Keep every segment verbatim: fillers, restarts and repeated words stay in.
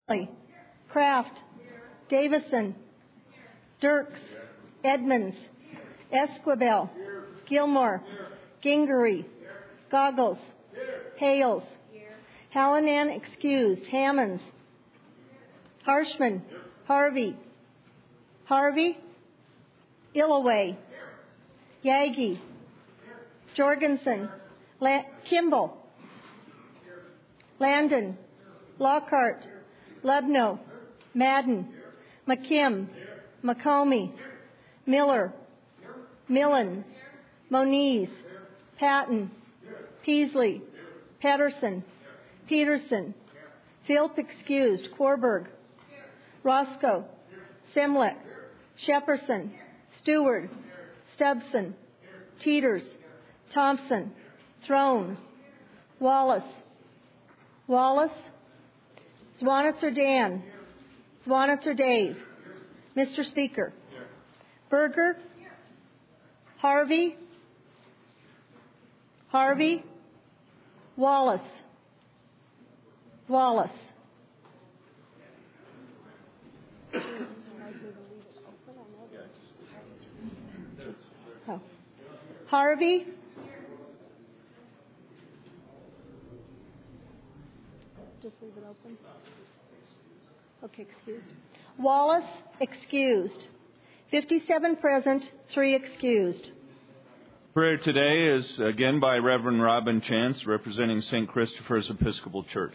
Kraft, Davison, Dirks, Edmonds, Esquivel, Gilmore, Gingery, Goggles, Hales, Hallinan excused, Hammonds, Harshman, Harvey, Harvey, Illaway, Yagi, Jorgensen, La- Kimball, Landon, Lockhart, Lubno, Madden, McKim, McComey, Miller, Millen, Moniz, Patton, Peasley, Pedersen, Peterson, Philp excused, Korberg, Roscoe, Simlick, Shepperson, Stewart, Stubson, Teeters, Thompson, Throne, Wallace, Wallace, Zwanitzer Dan, Zwanitzer Dave, Mister Speaker, Berger, Harvey, Harvey, Wallace, Wallace. Oh. Harvey, just leave it open. Okay, excused. Wallace, excused. fifty-seven present, three excused. Prayer today is again by Reverend Robin Chance, representing Saint Christopher's Episcopal Church.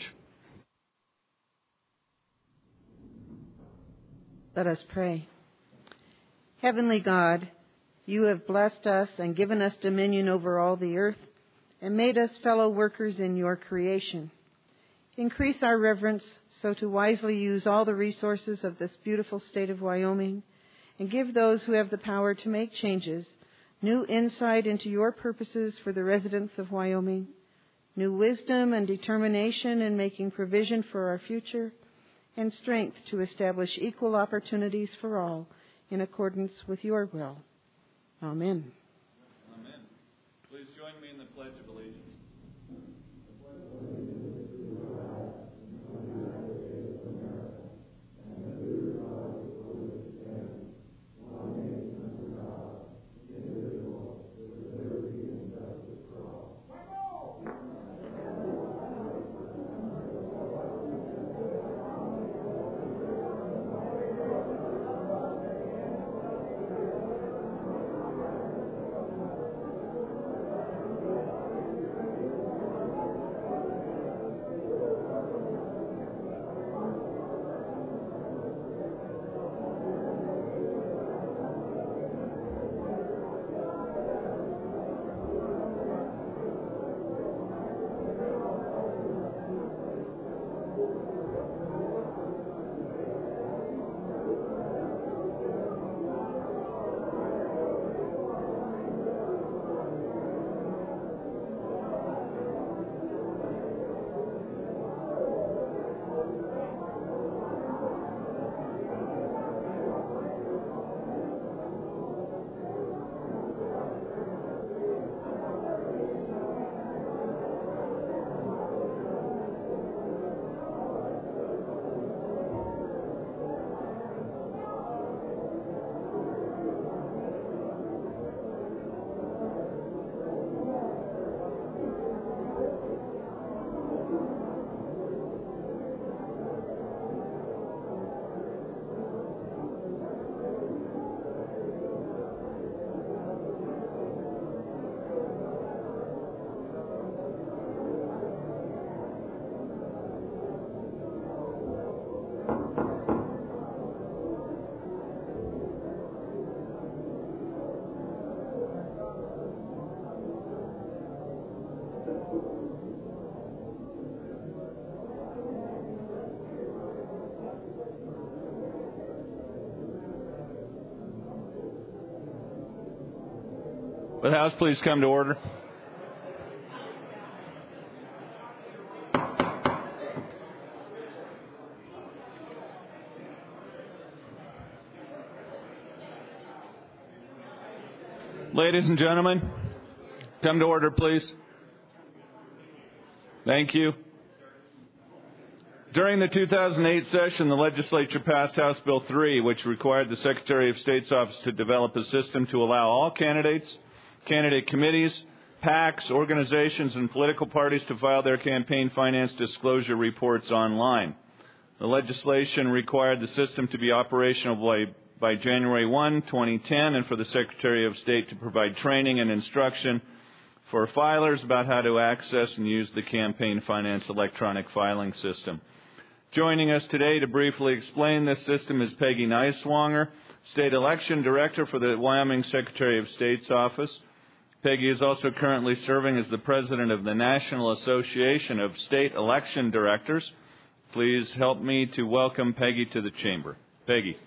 Let us pray. Heavenly God, you have blessed us and given us dominion over all the earth and made us fellow workers in your creation. Increase our reverence so to wisely use all the resources of this beautiful state of Wyoming and give those who have the power to make changes new insight into your purposes for the residents of Wyoming, new wisdom and determination in making provision for our future, and strength to establish equal opportunities for all in accordance with your will. Amen. Amen. Please join me in the Pledge of Allegiance. Will the House please come to order? Ladies and gentlemen, come to order, please. Thank you. During the two thousand eight session, the legislature passed House Bill three, which required the Secretary of State's office to develop a system to allow all candidates, candidate committees, PACs, organizations, and political parties to file their campaign finance disclosure reports online. The legislation required the system to be operational by, by January first, twenty ten, and for the Secretary of State to provide training and instruction for filers about how to access and use the campaign finance electronic filing system. Joining us today to briefly explain this system is Peggy Neiswanger, State Election Director for the Wyoming Secretary of State's office. Peggy is also currently serving as the President of the National Association of State Election Directors. Please help me to welcome Peggy to the chamber. Peggy.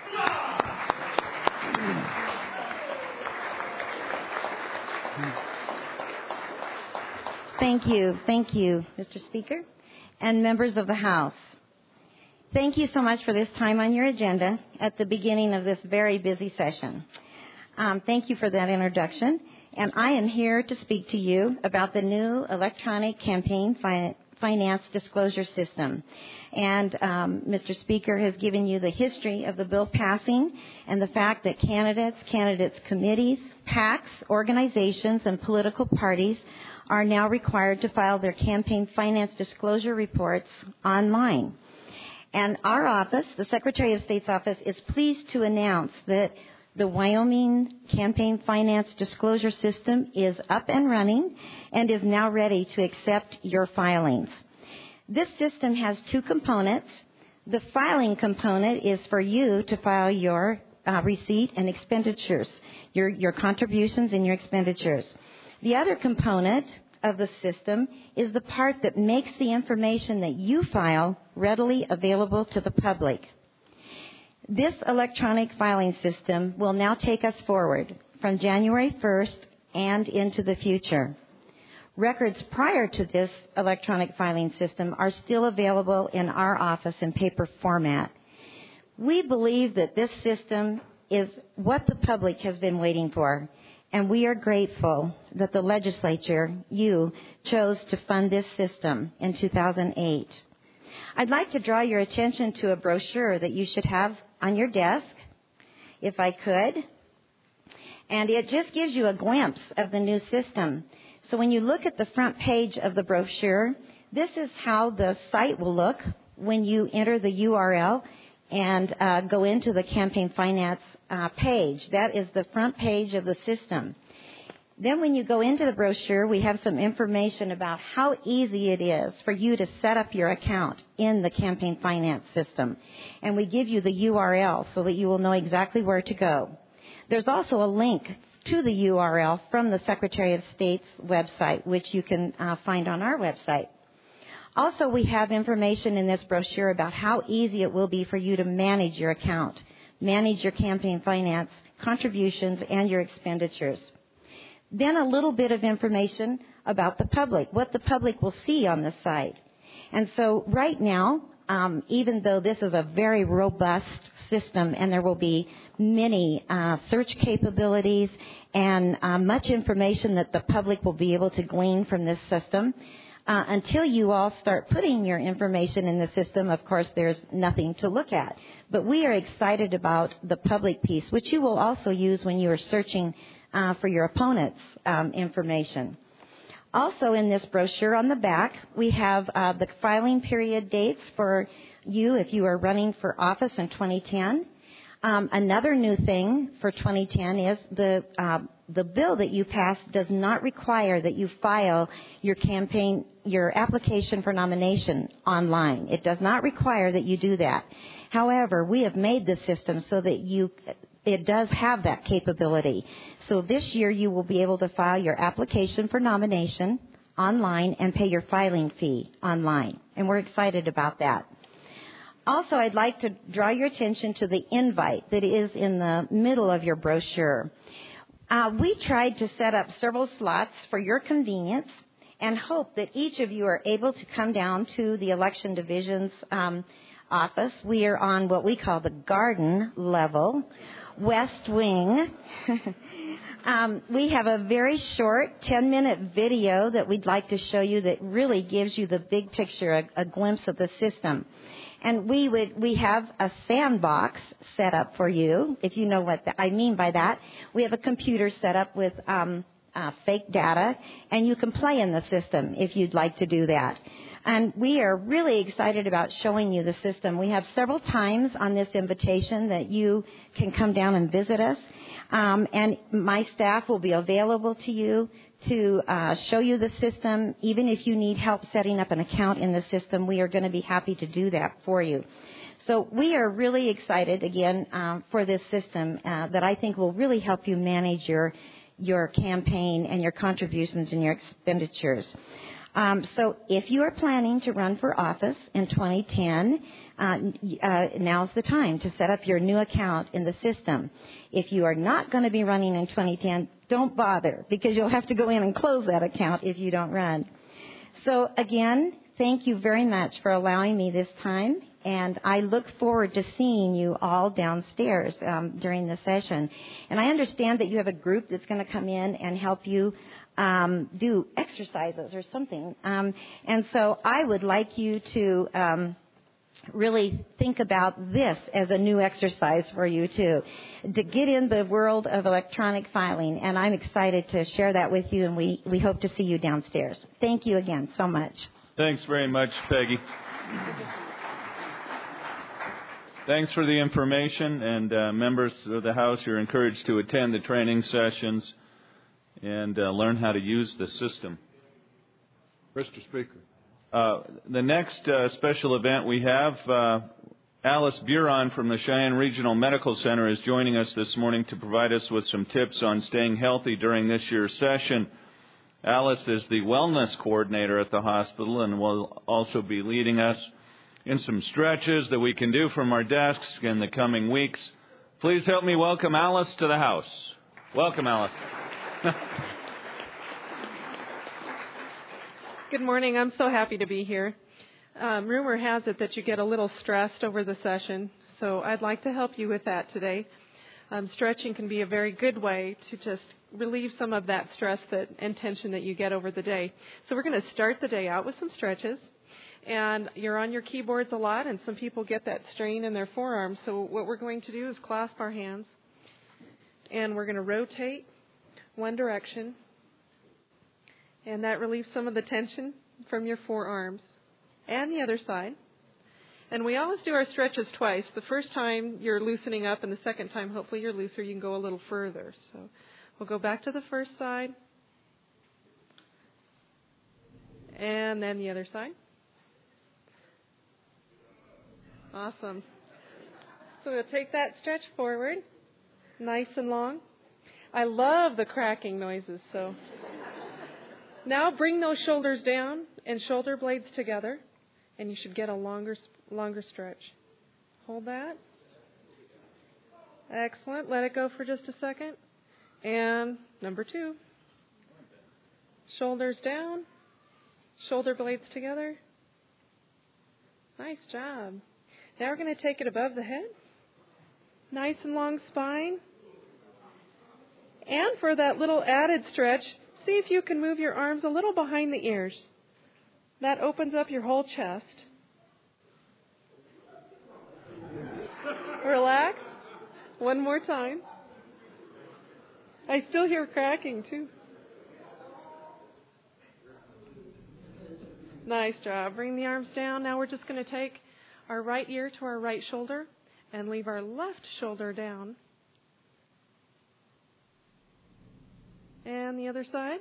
Thank you. Thank you, Mister Speaker, and members of the House. Thank you so much for this time on your agenda at the beginning of this very busy session. Um, thank you for that introduction. And I am here to speak to you about the new electronic campaign fi- finance disclosure system. And um, Mister Speaker has given you the history of the bill passing and the fact that candidates, candidates committees, PACs, organizations, and political parties are now required to file their campaign finance disclosure reports online. And our office, the Secretary of State's office, is pleased to announce that the Wyoming Campaign Finance Disclosure System is up and running and is now ready to accept your filings. This system has two components. The filing component is for you to file your uh, receipt and expenditures, your, your contributions and your expenditures. The other component of the system is the part that makes the information that you file readily available to the public. This electronic filing system will now take us forward from January first and into the future. Records prior to this electronic filing system are still available in our office in paper format. We believe that this system is what the public has been waiting for, and we are grateful that the legislature, you, chose to fund this system in two thousand eight. I'd like to draw your attention to a brochure that you should have on your desk, if I could. And it just gives you a glimpse of the new system. So when you look at the front page of the brochure, this is how the site will look when you enter the U R L and uh, go into the campaign finance uh, page. That is the front page of the system. Then when you go into the brochure, we have some information about how easy it is for you to set up your account in the campaign finance system. And we give you the U R L so that you will know exactly where to go. There's also a link to the U R L from the Secretary of State's website, which you can uh, find on our website. Also, we have information in this brochure about how easy it will be for you to manage your account, manage your campaign finance contributions and your expenditures. Then a little bit of information about the public, what the public will see on the site. And so right now, um, even though this is a very robust system and there will be many uh, search capabilities and uh, much information that the public will be able to glean from this system, uh, until you all start putting your information in the system, of course, there's nothing to look at. But we are excited about the public piece, which you will also use when you are searching Uh, for your opponent's um, information. Also in this brochure on the back, we have uh, the filing period dates for you if you are running for office in twenty ten. Um, another new thing for twenty ten is the uh, the bill that you passed does not require that you file your campaign, your application for nomination online. It does not require that you do that. However, we have made the system so that you, it does have that capability. So this year you will be able to file your application for nomination online and pay your filing fee online. And we're excited about that. Also, I'd like to draw your attention to the invite that is in the middle of your brochure. Uh, we tried to set up several slots for your convenience and hope that each of you are able to come down to the election division's um, office. We are on what we call the garden level, west wing, Um, we have a very short ten-minute video that we'd like to show you that really gives you the big picture, a, a glimpse of the system. And we would we have a sandbox set up for you, if you know what the, I mean by that. We have a computer set up with um, uh, fake data, and you can play in the system if you'd like to do that. And we are really excited about showing you the system. We have several times on this invitation that you can come down and visit us. Um, and my staff will be available to you to uh, show you the system. Even if you need help setting up an account in the system, we are going to be happy to do that for you. So we are really excited, again, um, for this system uh, that I think will really help you manage your your campaign and your contributions and your expenditures. Um, so if you are planning to run for office in twenty ten, uh, uh, now's the time to set up your new account in the system. If you are not going to be running in twenty ten, don't bother, because you'll have to go in and close that account if you don't run. So again, thank you very much for allowing me this time, and I look forward to seeing you all downstairs um, during the session. And I understand that you have a group that's going to come in and help you Um, do exercises or something. Um, and so I would like you to um, really think about this as a new exercise for you too, to get in the world of electronic filing. And I'm excited to share that with you, and we, we hope to see you downstairs. Thank you again so much. Thanks very much, Peggy. Thanks for the information, and uh, members of the House, you're encouraged to attend the training sessions and uh, learn how to use the system. Mister Speaker. Uh, the next uh, special event we have, uh, Alice Buron from the Cheyenne Regional Medical Center is joining us this morning to provide us with some tips on staying healthy during this year's session. Alice is the wellness coordinator at the hospital and will also be leading us in some stretches that we can do from our desks in the coming weeks. Please help me welcome Alice to the House. Welcome, Alice. Good morning. I'm so happy to be here. Um, rumor has it that you get a little stressed over the session, so I'd like to help you with that today. Um, stretching can be a very good way to just relieve some of that stress that, and tension that you get over the day. So we're going to start the day out with some stretches. And you're on your keyboards a lot, and some people get that strain in their forearms. So what we're going to do is clasp our hands, and we're going to rotate one direction, and that relieves some of the tension from your forearms, and the other side. And we always do our stretches twice. The first time you're loosening up, and the second time hopefully you're looser, you can go a little further. So we'll go back to the first side, and then the other side. Awesome. So we'll take that stretch forward, nice and long. I love the cracking noises. So now bring those shoulders down and shoulder blades together, and you should get a longer, longer stretch. Hold that. Excellent. Let it go for just a second. And number two. Shoulders down, shoulder blades together. Nice job. Now we're going to take it above the head. Nice and long spine. And for that little added stretch, see if you can move your arms a little behind the ears. That opens up your whole chest. Relax. One more time. I still hear cracking too. Nice job. Bring the arms down. Now we're just going to take our right ear to our right shoulder and leave our left shoulder down. And the other side.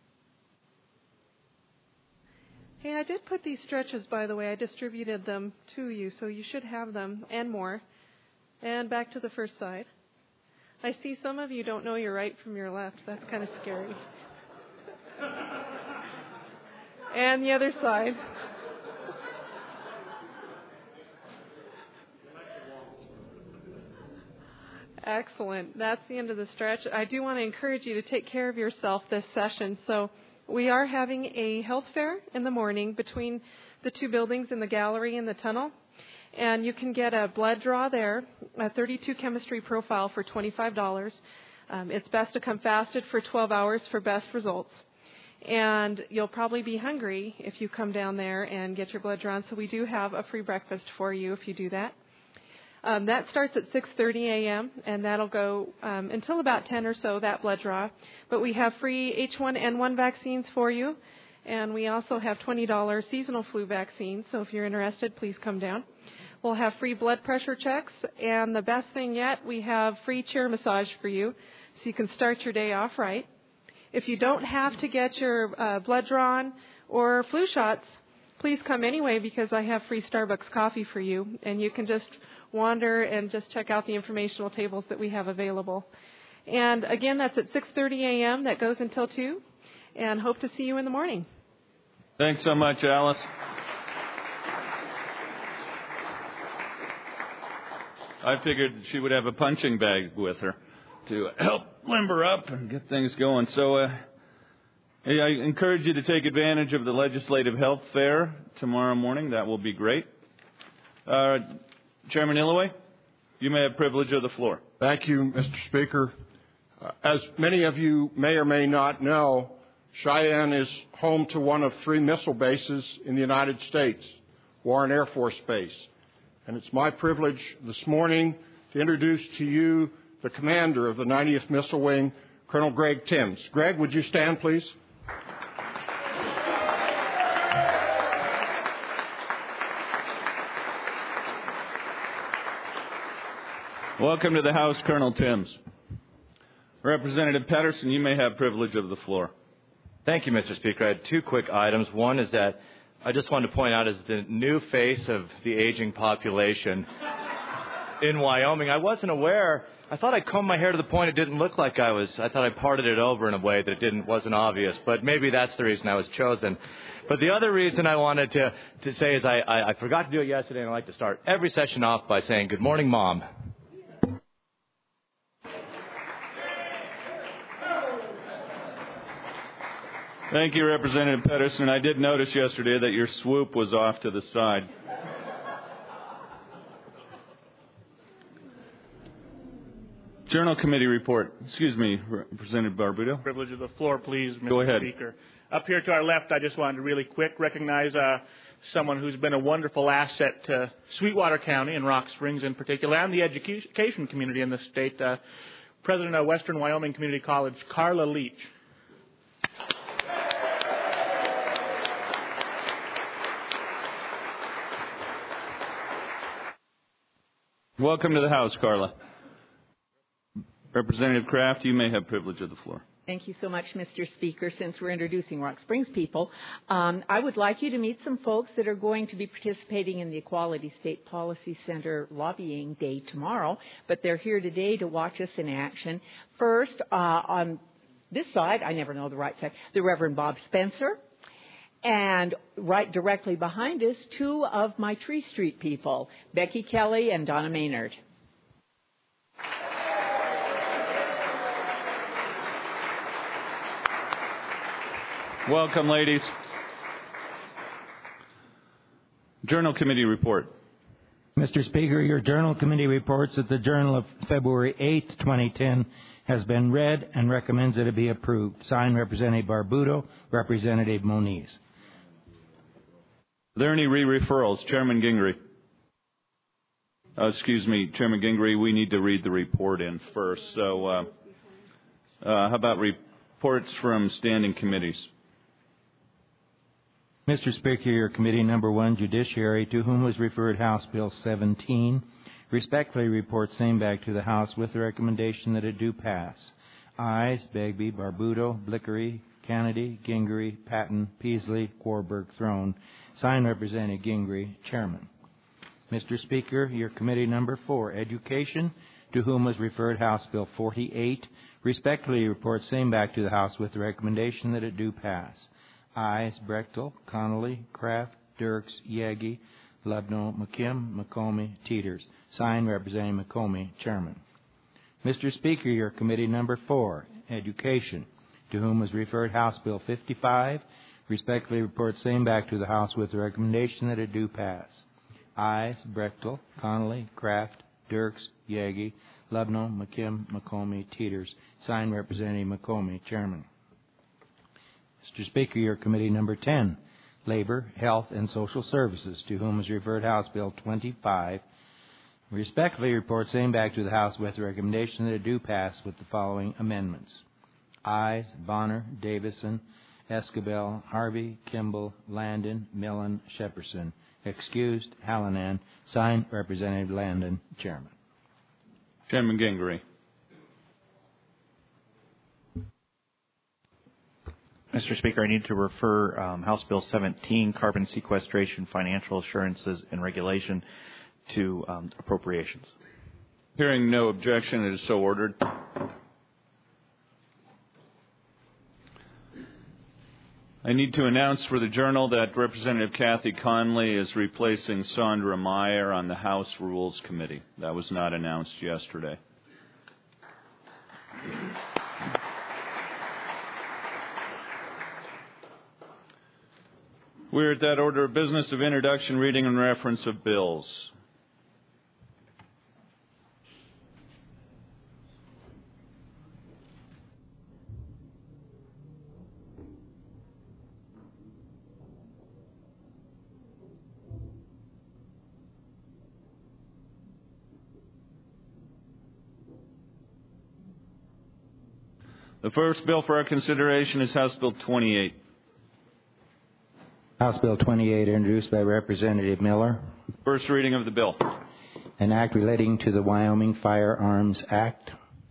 Hey, I did put these stretches, by the way. I distributed them to you, so you should have them and more. And back to the first side. I see some of you don't know your right from your left. That's kind of scary. And the other side. Excellent. That's the end of the stretch. I do want to encourage you to take care of yourself this session. So we are having a health fair in the morning between the two buildings in the gallery and the tunnel. And you can get a blood draw there, a thirty-two chemistry profile for twenty-five dollars. Um, it's best to come fasted for twelve hours for best results. And you'll probably be hungry if you come down there and get your blood drawn. So we do have a free breakfast for you if you do that. Um, that starts at six thirty a.m. and that'll go um, until about ten or so, that blood draw. But we have free H one N one vaccines for you. And we also have twenty dollars seasonal flu vaccines. So if you're interested, please come down. We'll have free blood pressure checks. And the best thing yet, we have free chair massage for you so you can start your day off right. If you don't have to get your uh, blood drawn or flu shots, please come anyway because I have free Starbucks coffee for you. And you can just wander and just check out the informational tables that we have available. And again, that's at six thirty a.m. That goes until two. And hope to see you in the morning. Thanks so much, Alice. I figured she would have a punching bag with her to help limber up and get things going. So uh, hey, I encourage you to take advantage of the Legislative Health Fair tomorrow morning. That will be great. Uh, Chairman Illoway, you may have privilege of the floor. Thank you, Mister Speaker. Uh, as many of you may or may not know, Cheyenne is home to one of three missile bases in the United States, Warren Air Force Base. And it's my privilege this morning to introduce to you the commander of the ninetieth Missile Wing, Colonel Greg Timms. Greg, would you stand, please? Welcome to the House, Colonel Timms. Representative Pedersen, you may have privilege of the floor. Thank you, Mister Speaker. I had two quick items. One is that I just wanted to point out as the new face of the aging population in Wyoming, I wasn't aware. I thought I combed my hair to the point it didn't look like I was. I thought I parted it over in a way that it didn't wasn't obvious. But maybe that's the reason I was chosen. But the other reason I wanted to, to say is I, I, I forgot to do it yesterday, and I like to start every session off by saying, "Good morning, Mom." Thank you, Representative Pedersen. I did notice yesterday that your swoop was off to the side. Journal Committee report. Excuse me, Representative Barbuto. Privilege of the floor, please, Mister Go ahead. Speaker. Up here to our left, I just wanted to really quick recognize uh, someone who's been a wonderful asset to Sweetwater County and Rock Springs in particular, and the education community in the state, uh, President of Western Wyoming Community College, Carla Leach. Welcome to the House, Carla. Representative Kraft, you may have privilege of the floor. Thank you so much, Mister Speaker. Since we're introducing Rock Springs people, um, I would like you to meet some folks that are going to be participating in the Equality State Policy Center Lobbying Day tomorrow, but they're here today to watch us in action. First, uh, on this side, I never know the right side, the Reverend Bob Spencer. And right directly behind us, two of my Tree Street people, Becky Kelly and Donna Maynard. Welcome, ladies. Journal Committee report. Mister Speaker, your Journal Committee reports that the Journal of February eighth, twenty ten has been read and recommends that it be approved. Signed, Representative Barbuto, Representative Moniz. Are there any re-referrals? Chairman Gingrey. Uh, excuse me, Chairman Gingrey, we need to read the report in first. So uh, uh, how about reports from standing committees? Mister Speaker, your committee number one, Judiciary, to whom was referred House Bill seventeen, respectfully reports same back to the House with the recommendation that it do pass. Ayes, Begbie, Barbuto, Blickery, Kennedy, Gingrey, Patton, Peasley, Warburg, Throne. Signed, Representative Gingrey, Chairman. Mister Speaker, your committee number four, Education, to whom was referred House Bill forty-eight, respectfully reports same back to the House with the recommendation that it do pass. Ayes, Brechtel, Connolly, Kraft, Dirks, Yagi, Lubno, McKim, McComey, Teeters. Signed, Representative McComey, Chairman. Mister Speaker, your committee number four, Education, to whom was referred House Bill fifty-five, respectfully reports same back to the House with the recommendation that it do pass. Ayes, Brechtel, Connolly, Kraft, Dirks, Yagi, Lubno, McKim, McComey, Teeters. Signed, Representative McComey, Chairman. Mister Speaker, your committee number ten, Labor, Health, and Social Services, to whom is referred House Bill twenty-five. Respectfully report same back to the House with the recommendation that it do pass with the following amendments. Ayes, Bonner, Davison, Escabel, Harvey, Kimball, Landon, Millen, Shepperson. Excused, Hallinan. Signed, Representative Landon, Chairman. Chairman Gingrey. Mister Speaker, I need to refer um, House Bill seventeen, Carbon Sequestration, Financial Assurances, and Regulation, to um, appropriations. Hearing no objection, it is so ordered. I need to announce for the Journal that Representative Kathy Conley is replacing Sandra Meyer on the House Rules Committee. That was not announced yesterday. We're at that order of business of introduction, reading, and reference of bills. The first bill for our consideration is House Bill twenty-eight. House Bill twenty-eight, introduced by Representative Miller. First reading of the bill. An act relating to the Wyoming Firearms Act.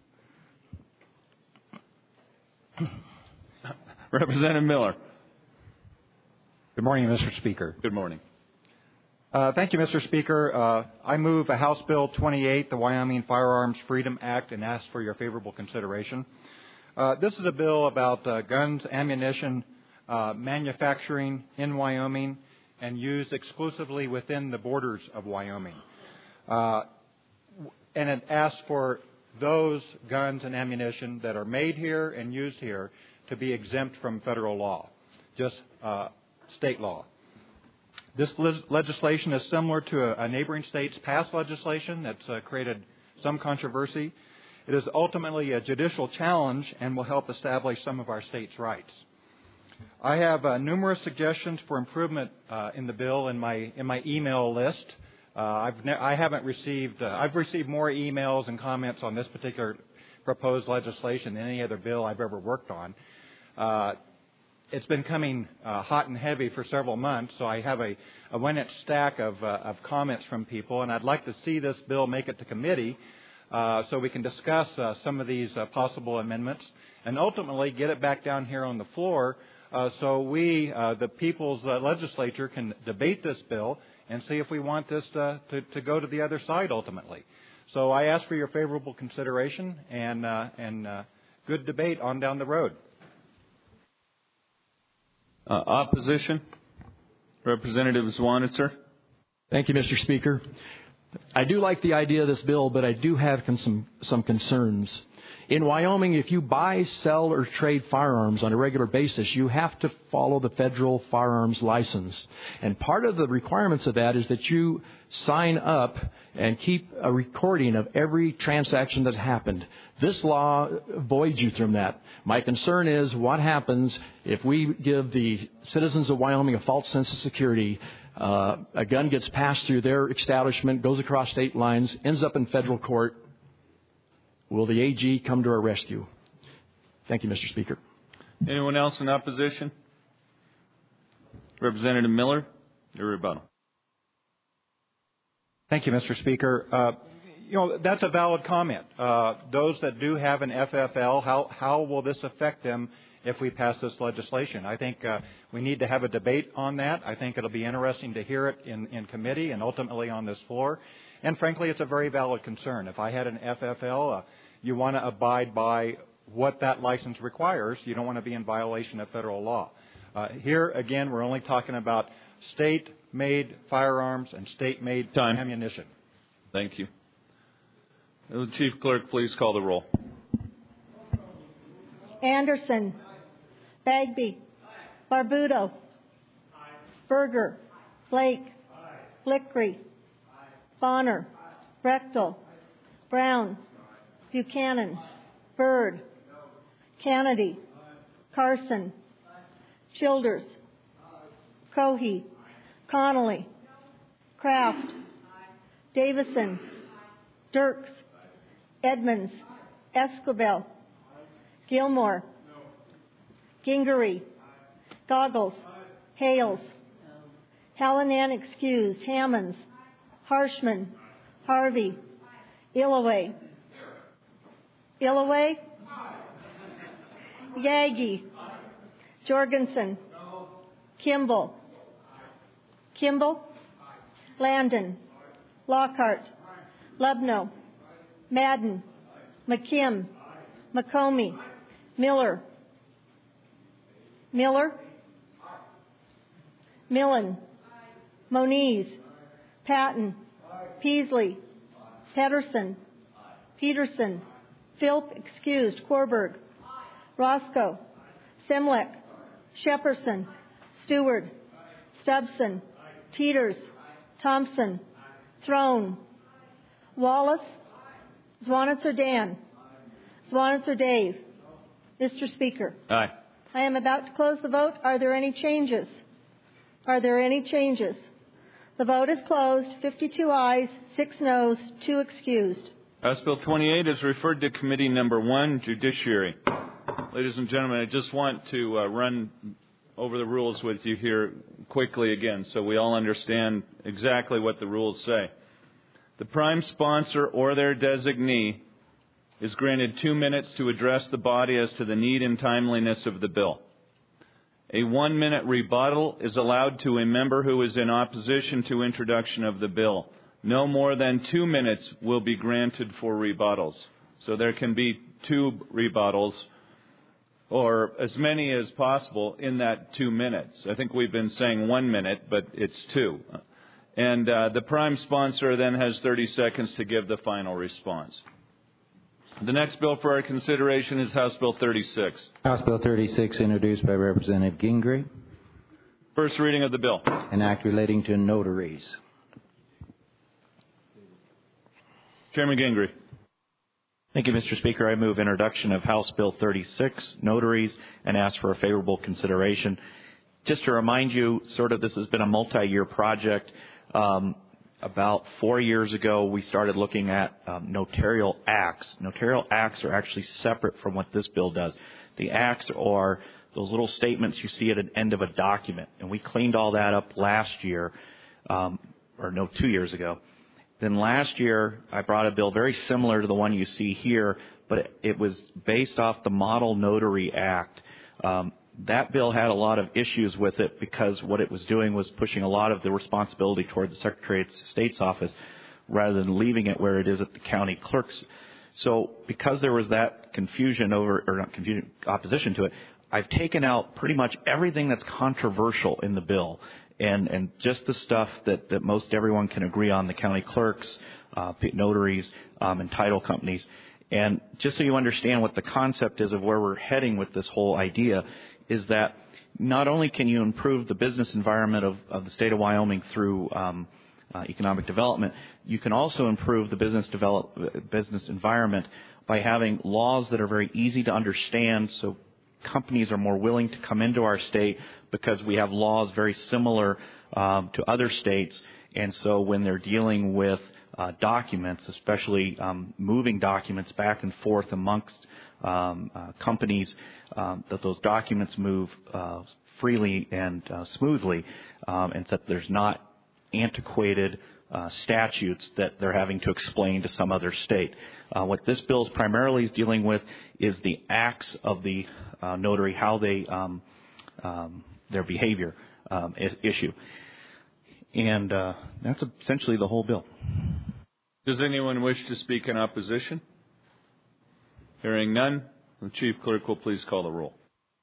Representative Miller. Good morning, Mister Speaker. Good morning. Uh, thank you, Mister Speaker. Uh, I move a House Bill twenty-eight, the Wyoming Firearms Freedom Act, and ask for your favorable consideration. Uh, this is a bill about uh, guns, ammunition, uh, manufacturing in Wyoming, and used exclusively within the borders of Wyoming. Uh, and it asks for those guns and ammunition that are made here and used here to be exempt from federal law, just uh, state law. This le- legislation is similar to a, a neighboring state's past legislation that's uh, created some controversy. It is ultimately a judicial challenge and will help establish some of our state's rights. I have uh, numerous suggestions for improvement uh, in the bill in my in my email list. Uh, I've ne- I haven't received uh, I've received more emails and comments on this particular proposed legislation than any other bill I've ever worked on. Uh, it's been coming uh, hot and heavy for several months, so I have a, a one-inch stack of, uh, of comments from people, and I'd like to see this bill make it to committee uh, so we can discuss uh, some of these uh, possible amendments and ultimately get it back down here on the floor uh, so we, uh, the people's uh, legislature, can debate this bill and see if we want this uh, to, to go to the other side ultimately. So I ask for your favorable consideration and, uh, and uh, good debate on down the road. Uh, opposition? Representative Zwanitzer. Thank you, Mister Speaker. I do like the idea of this bill, but I do have con- some, some concerns. In Wyoming, if you buy, sell, or trade firearms on a regular basis, you have to follow the federal firearms license. And part of the requirements of that is that you sign up and keep a recording of every transaction that's happened. This law voids you from that. My concern is what happens if we give the citizens of Wyoming a false sense of security. Uh, a gun gets passed through their establishment, goes across state lines, ends up in federal court. Will the A G come to our rescue? Thank you, Mister Speaker. Anyone else in opposition? Representative Miller, your rebuttal. Thank you, Mister Speaker. Uh, you know, that's a valid comment. Uh, those that do have an F F L, how, how will this affect them if we pass this legislation? I think uh, we need to have a debate on that. I think it'll be interesting to hear it in, in committee and ultimately on this floor. And frankly, it's a very valid concern. If I had an F F L, uh, you want to abide by what that license requires. You don't want to be in violation of federal law. Uh, here, again, we're only talking about state-made firearms and state-made Time. ammunition. Thank you. Will the Chief Clerk please call the roll? Anderson. Bagby. Barbuto. Berger. Blake. Lickery. Bonner. Brechtel. Brown, Buchanan, Byrd, Kennedy, Carson, Childers, Cohey, Connolly, Kraft, Davison, Dirks, Edmonds, Esquivel, Gilmore, Gingery, Goggles, Hales, Hallinan excused, Hammonds, Harshman, Harvey, Illaway, Illaway, Yagi, Jorgensen, Kimball, Kimball, Landon, Lockhart, Lubno, Madden, McKim, McComey, Miller, Miller, Millen, Moniz, Patton, Peasley, Pedersen, Peterson, Philp excused, Korberg, Roscoe, Semlek, Shepperson, Stewart, Stubson, Teeters, Thompson, Throne, Wallace, Zwanitzer Dan, Zwanitzer Dave. Mister Speaker. Aye. I am about to close the vote. Are there any changes? Are there any changes? The vote is closed. fifty-two ayes, six noes, two excused. House Bill twenty-eight is referred to Committee Number one, Judiciary. Ladies and gentlemen, I just want to uh, run over the rules with you here quickly again so we all understand exactly what the rules say. The prime sponsor or their designee is granted two minutes to address the body as to the need and timeliness of the bill. A one-minute rebuttal is allowed to a member who is in opposition to introduction of the bill. No more than two minutes will be granted for rebuttals. So there can be two rebuttals, or as many as possible in that two minutes. I think we've been saying one minute, but it's two. And uh, the prime sponsor then has thirty seconds to give the final response. The next bill for our consideration is House Bill thirty-six. House Bill thirty-six, introduced by Representative Gingrey. First reading of the bill. An act relating to notaries. Chairman Gingrey. Thank you, Mister Speaker. I move introduction of House Bill thirty-six, notaries, and ask for a favorable consideration. Just to remind you, sort of this has been a multi-year project. Um, About four years ago, we started looking at um, notarial acts. Notarial acts are actually separate from what this bill does. The acts are those little statements you see at an end of a document, and we cleaned all that up last year, um, or no, two years ago. Then last year, I brought a bill very similar to the one you see here, but it, it was based off the Model Notary Act. Um, That bill had a lot of issues with it because what it was doing was pushing a lot of the responsibility toward the Secretary of State's office rather than leaving it where it is at the county clerk's. So because there was that confusion over, or not confusion, opposition to it, I've taken out pretty much everything that's controversial in the bill and, and just the stuff that, that most everyone can agree on, the county clerks, uh, notaries, um, and title companies. And just so you understand what the concept is of where we're heading with this whole idea, is that not only can you improve the business environment of, of the state of Wyoming through um, uh, economic development, you can also improve the business develop, business environment by having laws that are very easy to understand, so companies are more willing to come into our state because we have laws very similar um, to other states. And so when they're dealing with uh, documents, especially um, moving documents back and forth amongst um, uh, companies, um, that those documents move uh, freely and uh, smoothly, um, and that there's not antiquated uh, statutes that they're having to explain to some other state. Uh, what this bill is primarily dealing with is the acts of the uh, notary, how they um, um, their behavior um, is, issue, and uh, that's essentially the whole bill. Does anyone wish to speak in opposition? Hearing none, the Chief Clerk will please call the roll.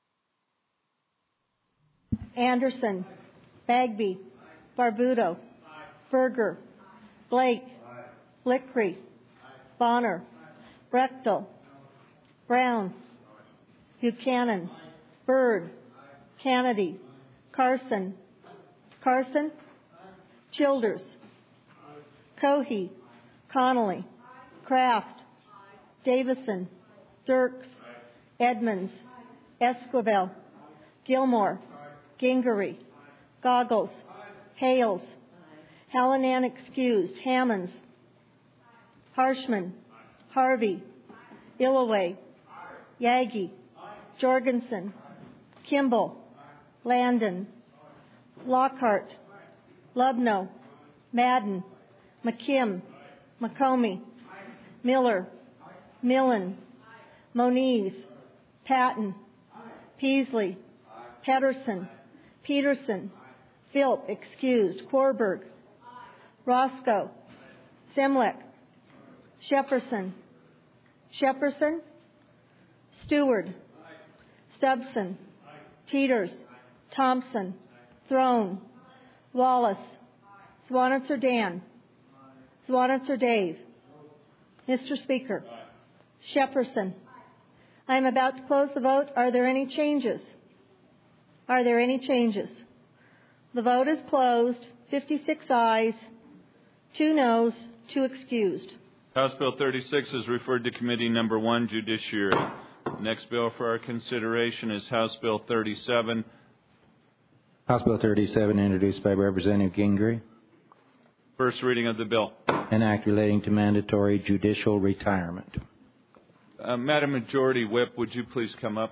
Anderson, Bagby, Barbuto, Berger, Blake, Lickery, Bonner, Brechtel, Brown, Buchanan, Byrd, Kennedy, Carson, Carson, Childers, Cohey, Connolly, Kraft, Davison, Dirks, Edmonds, Esquivel, Gilmore, Gingery, Goggles, Hales, Hallinan excused, Hammonds, Harshman, Harvey, Illaway, Yagi, Jorgensen, Kimball, Landon, Lockhart, Lubno, Madden, McKim, McComey, Miller, Millen, Moniz, Patton, Peasley, Pedersen, Peterson, Philp, excused, Korberg, Roscoe, Semlek, Shepperson, Shepperson, Stewart, Stubson, Teeters, Thompson, Throne, Wallace, Swanitzer Dan, Swanitzer Dave. Mister Speaker, Shepperson. I am about to close the vote. Are there any changes? Are there any changes? The vote is closed. fifty-six ayes, two noes, two excused. House Bill thirty-six is referred to Committee Number one, Judiciary. The next bill for our consideration is House Bill thirty-seven. House Bill thirty-seven, introduced by Representative Gingery. First reading of the bill. An act relating to mandatory judicial retirement. Uh, Madam Majority Whip, would you please come up?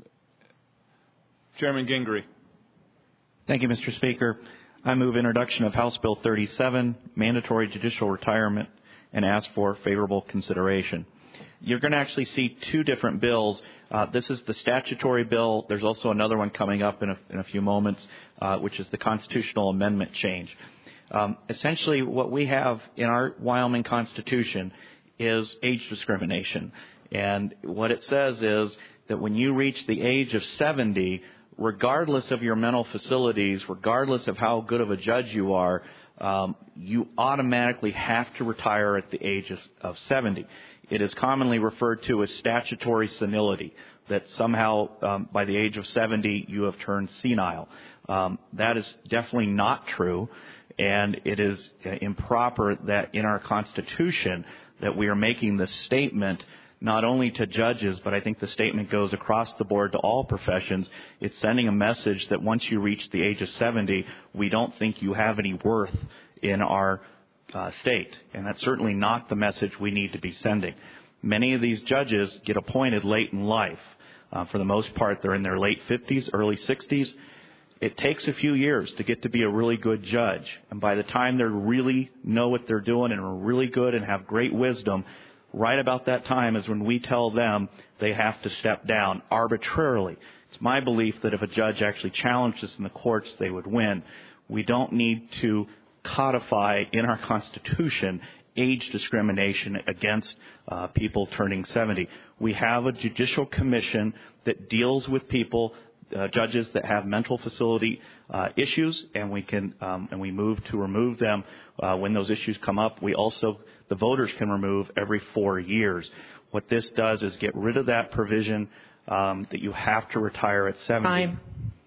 Chairman Gingery. Thank you, Mister Speaker. I move introduction of House Bill thirty-seven, mandatory judicial retirement, and ask for favorable consideration. You're going to actually see two different bills. Uh, this is the statutory bill. There's also another one coming up in a, in a few moments, uh, which is the constitutional amendment change. Um, essentially, what we have in our Wyoming Constitution is age discrimination. And what it says is that when you reach the age of seventy, regardless of your mental facilities, regardless of how good of a judge you are, um, you automatically have to retire at the age of, of seventy. It is commonly referred to as statutory senility, that somehow um, by the age of seventy you have turned senile. Um, that is definitely not true, and it is uh, improper that in our Constitution that we are making this statement not only to judges, but I think the statement goes across the board to all professions. It's sending a message that once you reach the age of seventy, we don't think you have any worth in our uh, state. And that's certainly not the message we need to be sending. Many of these judges get appointed late in life. Uh, for the most part, they're in their late fifties, early sixties. It takes a few years to get to be a really good judge. And by the time they really know what they're doing and are really good and have great wisdom, right about that time is when we tell them they have to step down arbitrarily. It's my belief that if a judge actually challenged us in the courts, they would win. We don't need to codify in our Constitution age discrimination against uh, people turning seventy. We have a judicial commission that deals with people, uh, judges that have mental facility uh, issues, and we can um, and we move to remove them uh, when those issues come up. We also the voters can remove every four years. What this does is get rid of that provision um, that you have to retire at seventy. Time.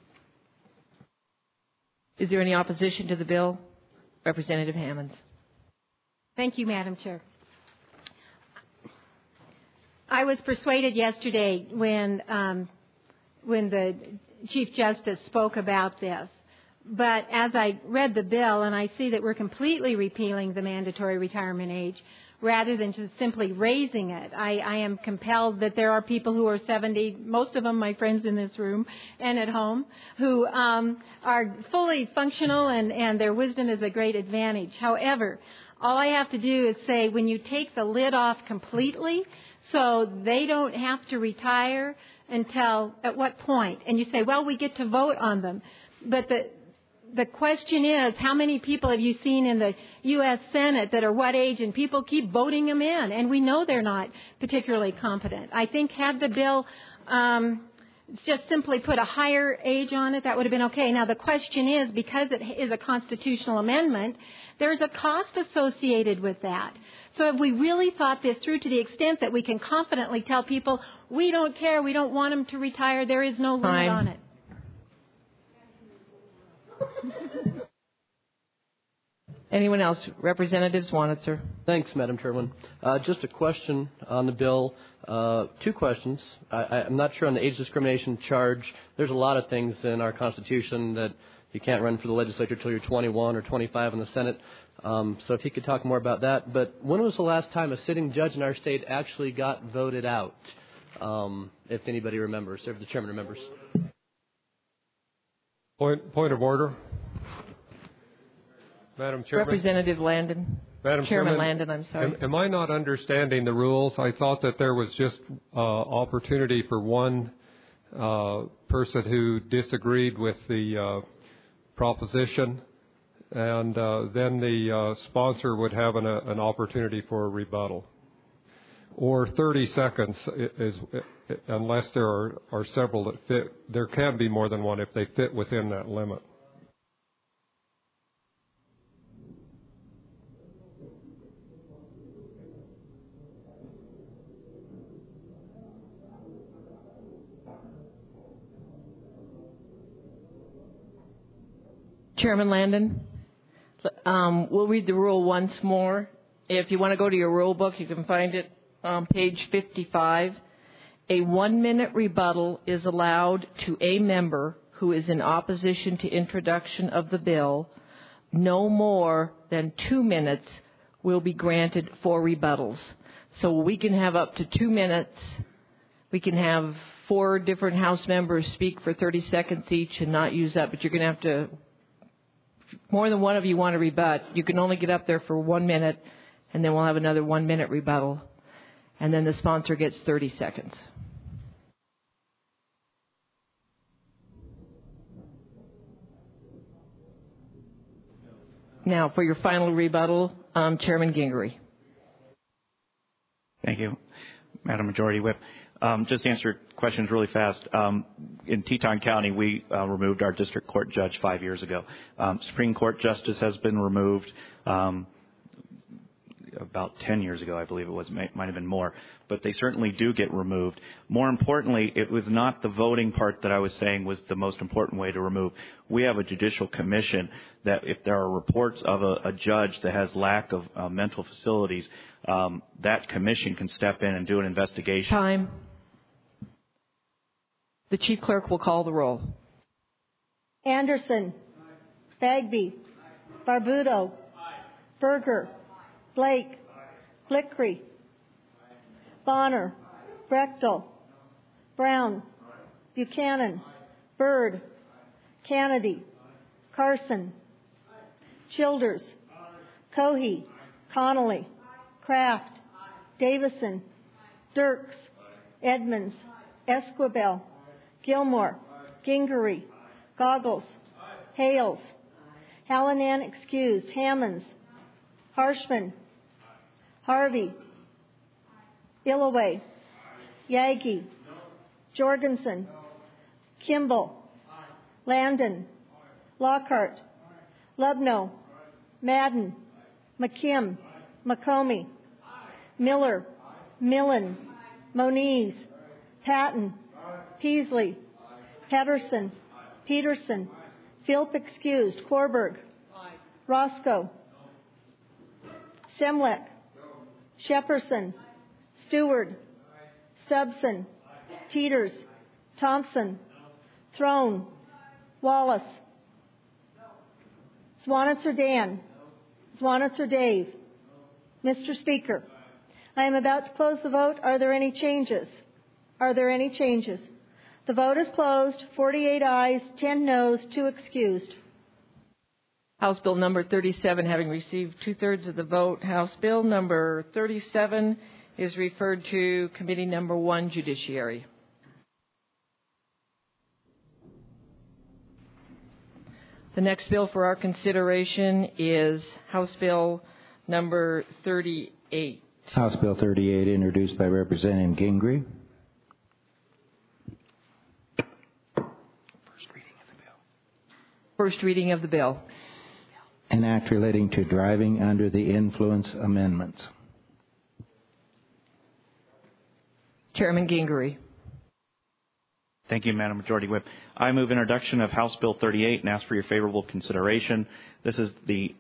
Is there any opposition to the bill? Representative Hammonds. Thank you, Madam Chair. I was persuaded yesterday when um, when the Chief Justice spoke about this. But as I read the bill and I see that we're completely repealing the mandatory retirement age rather than just simply raising it, I, I am compelled that there are people who are seventy, most of them my friends in this room and at home, who um, are fully functional and, and their wisdom is a great advantage. However, all I have to do is say when you take the lid off completely so they don't have to retire until at what point? And you say, well, we get to vote on them. But the The question is, how many people have you seen in the U S Senate that are what age, and people keep voting them in, and we know they're not particularly competent. I think had the bill um, just simply put a higher age on it, that would have been okay. Now, the question is, because it is a constitutional amendment, there's a cost associated with that. So have we really thought this through to the extent that we can confidently tell people, we don't care, we don't want them to retire, there is no limit Time. on it? Anyone else? Representative Swanitzer. Thanks, Madam Chairman. Uh, just a question on the bill. Uh, two questions. I, I'm not sure on the age discrimination charge. There's a lot of things in our Constitution that you can't run for the legislature until you're twenty-one or twenty-five in the Senate. Um, so if you could talk more about that. But when was the last time a sitting judge in our state actually got voted out? Um, if anybody remembers, or if the chairman remembers. Point, point of order. Madam Chairman. Representative Landon. Madam Chairman Chairman, Landon, I'm sorry. Am, am I not understanding the rules? I thought that there was just uh, opportunity for one uh, person who disagreed with the uh, proposition, and uh, then the uh, sponsor would have an, uh, an opportunity for a rebuttal. Or thirty seconds, is, is, unless there are, are several that fit. There can be more than one if they fit within that limit. Chairman Landon, um, we'll read the rule once more. If you want to go to your rule book, you can find it on page fifty-five. A one-minute rebuttal is allowed to a member who is in opposition to introduction of the bill. No more than two minutes will be granted for rebuttals. So we can have up to two minutes. We can have four different House members speak for thirty seconds each and not use up, but you're going to have to, more than one of you want to rebut, you can only get up there for one minute, and then we'll have another one-minute rebuttal, and then the sponsor gets thirty seconds. Now, for your final rebuttal, um, Chairman Gingery. Thank you, Madam Majority Whip. Um, just to answer questions really fast. Um, in Teton County, we uh, removed our district court judge five years ago. Um, Supreme Court justice has been removed um, about ten years ago, I believe it was. Might, might have been more. But they certainly do get removed. More importantly, it was not the voting part that I was saying was the most important way to remove. We have a judicial commission that if there are reports of a, a judge that has lack of uh, mental facilities, um, that commission can step in and do an investigation. Time. The Chief Clerk will call the roll. Anderson. Bagby. Barbuto. Berger. Blake. Blickery. Bonner. Brechtel. Brown. Buchanan. Byrd. Kennedy. Carson. Childers. Cohey. Connolly. Kraft. Davison. Dirks. Edmonds. Esquivel. Gilmore. Gingery. Goggles. Hales. Hallinan excused. Hammonds. Harshman. Harvey. Illaway. Yagi. Jorgensen. Kimball. Landon. Lockhart. Lubno. Madden. McKim. McComey. Miller. Millen. Moniz. Patton. Peasley. Pedersen. Peterson. Philp excused. Korberg. Roscoe. Semlek. Shepperson. Stewart. Stubson. Teeters. Thompson. Throne. Wallace. Swanitzer Dan. Swanitzer Dave. Mister Speaker, I am about to close the vote. Are there any changes? Are there any changes? The vote is closed. forty-eight ayes, ten noes, two excused. House Bill number thirty-seven having received two-thirds of the vote. House Bill number thirty-seven is referred to Committee number one, Judiciary. The next bill for our consideration is House Bill number thirty-eight. House Bill thirty-eight, introduced by Representative Gingery. First reading of the bill. An act relating to driving under the influence amendments. Chairman Gingery. Thank you, Madam Majority Whip. I move introduction of House Bill thirty-eight and ask for your favorable consideration. This is the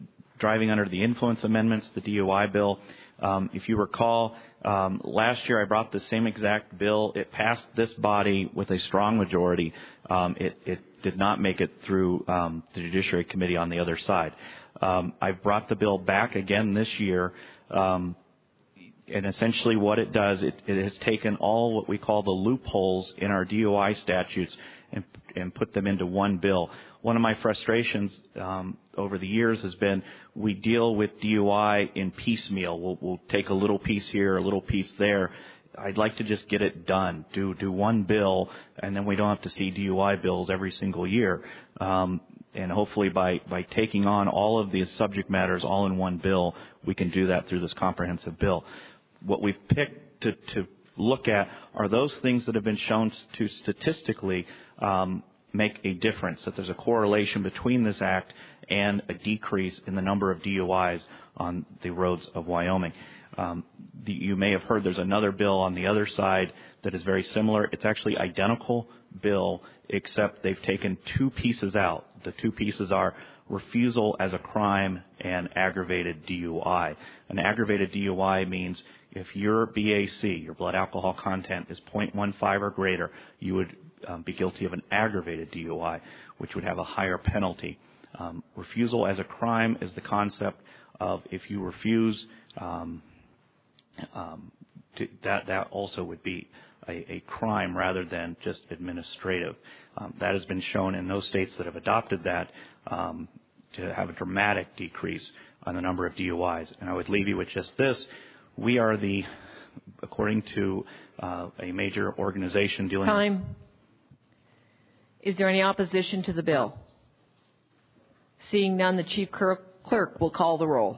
driving under the influence amendments, the D U I bill. Um, if you recall, um, last year I brought the same exact bill. It passed this body with a strong majority. Um, it, it did not make it through um, the Judiciary Committee on the other side. Um, I've brought the bill back again this year, um, and essentially what it does, it, it has taken all what we call the loopholes in our D U I statutes and, and put them into one bill. One of my frustrations um, over the years has been we deal with D U I in piecemeal. We'll, we'll take a little piece here, a little piece there. I'd like to just get it done. Do do one bill, and then we don't have to see D U I bills every single year. Um, and hopefully by, by taking on all of these subject matters all in one bill, we can do that through this comprehensive bill. What we've picked to, to look at are those things that have been shown to statistically um, make a difference, that there's a correlation between this act and a decrease in the number of D U Is on the roads of Wyoming. Um, the, you may have heard there's another bill on the other side that is very similar. It's actually identical bill, except they've taken two pieces out. The two pieces are refusal as a crime and aggravated D U I. An aggravated D U I means if your B A C, your blood alcohol content, is zero point one five or greater, you would um, be guilty of an aggravated D U I, which would have a higher penalty. Um, refusal as a crime is the concept of if you refuse, um, um, to, that that also would be a, a crime rather than just administrative. Um, that has been shown in those states that have adopted that um, to have a dramatic decrease on the number of D U Is. And I would leave you with just this. We are the, according to uh, a major organization dealing with... Time. Is there any opposition to the bill? Seeing none, the chief clerk will call the roll.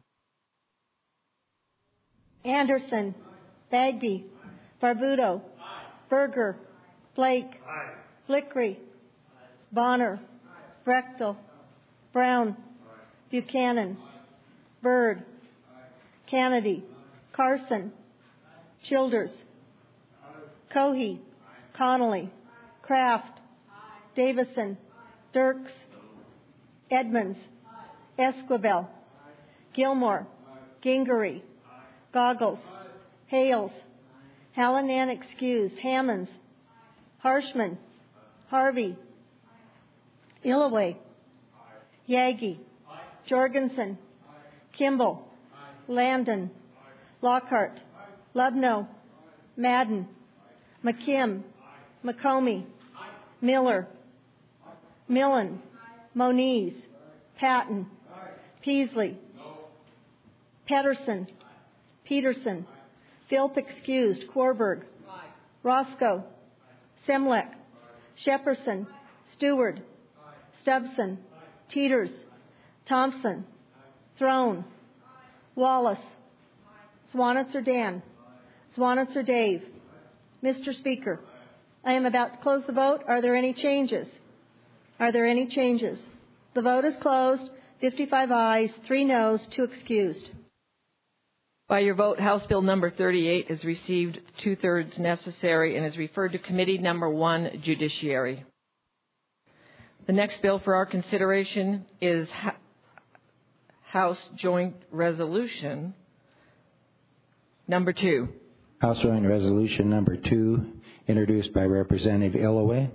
Anderson. Bagby. Barbuto. Berger. Blake. Flickery. Bonner. Brechtel. Brown. Buchanan. Byrd. Kennedy. Carson. Childers. Cohey. Connolly. Kraft. Davison. Dirks. Edmonds. Esquivel. Gilmore. Gingery. Goggles. Hales. Hallinan excused. Hammonds. Harshman. Harvey. Illaway. Yagi. Jorgensen. Kimball. Landon. Lockhart. Lubno. Madden. McKim. McComey. Miller. Millen. Moniz. Patton. Peasley. Pedersen. Peterson. Philp excused. Korberg. Roscoe. Semlek. Shepperson. Stewart. Stubson. Teeters. Thompson. Throne. Wallace. Swanitzer Dan. Swanitzer Dave. Mister Speaker, I am about to close the vote. Are there any changes? Are there any changes? The vote is closed. fifty-five ayes, three noes, two excused. By your vote, House Bill number thirty-eight has received two-thirds necessary and is referred to Committee number one, Judiciary. The next bill for our consideration is House Joint Resolution number two. House Joint Resolution number two, introduced by Representative Illaway.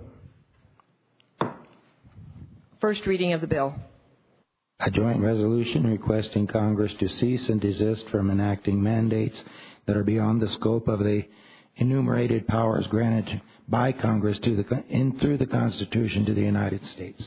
First reading of the bill. A joint resolution requesting Congress to cease and desist from enacting mandates that are beyond the scope of the enumerated powers granted by Congress to the, in, through the Constitution to the United States.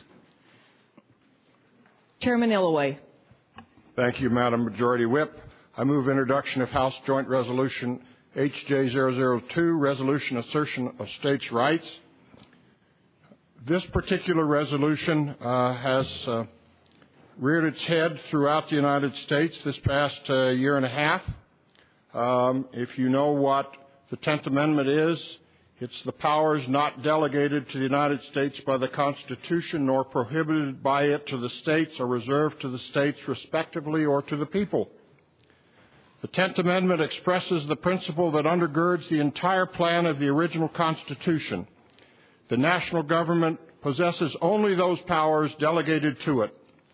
Chairman Illaway. Thank you, Madam Majority Whip. I move introduction of House Joint Resolution H J zero zero two, Resolution Assertion of States' Rights. This particular resolution uh, has uh, reared its head throughout the United States this past uh, year and a half. Um, if you know what the tenth Amendment is, it's the powers not delegated to the United States by the Constitution nor prohibited by it to the states or reserved to the states respectively or to the people. The tenth Amendment expresses the principle that undergirds the entire plan of the original Constitution. The national government possesses only those powers delegated to it.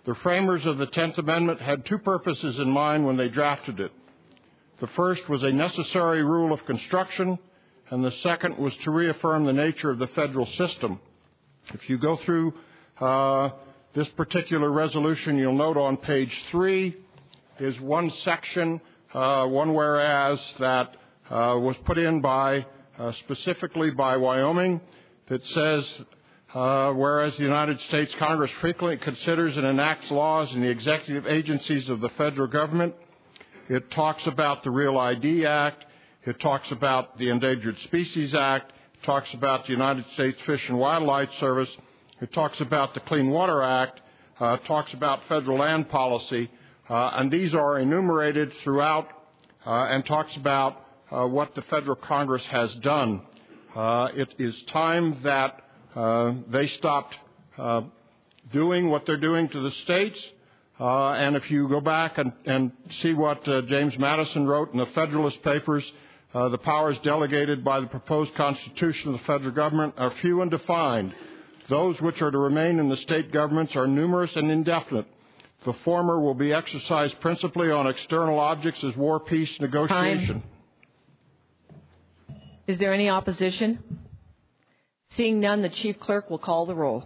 The framers of the tenth Amendment had two purposes in mind when they drafted it. The first was a necessary rule of construction, and the second was to reaffirm the nature of the federal system. If you go through uh, this particular resolution, you'll note on page three is one section, uh, one whereas, that uh, was put in by, uh, specifically by Wyoming, that says, uh, whereas the United States Congress frequently considers and enacts laws in the executive agencies of the federal government. It talks about the Real I D Act. It talks about the Endangered Species Act. It talks about the United States Fish and Wildlife Service. It talks about the Clean Water Act. Uh, it talks about federal land policy. Uh, and these are enumerated throughout uh, and talks about uh, what the federal Congress has done. Uh, it is time that uh, they stopped uh, doing what they're doing to the states. Uh, and if you go back and, and see what uh, James Madison wrote in the Federalist Papers, uh, the powers delegated by the proposed Constitution of the federal government are few and defined. Those which are to remain in the state governments are numerous and indefinite. The former will be exercised principally on external objects as war, peace, negotiation. Time. Is there any opposition? Seeing none, the Chief Clerk will call the roll.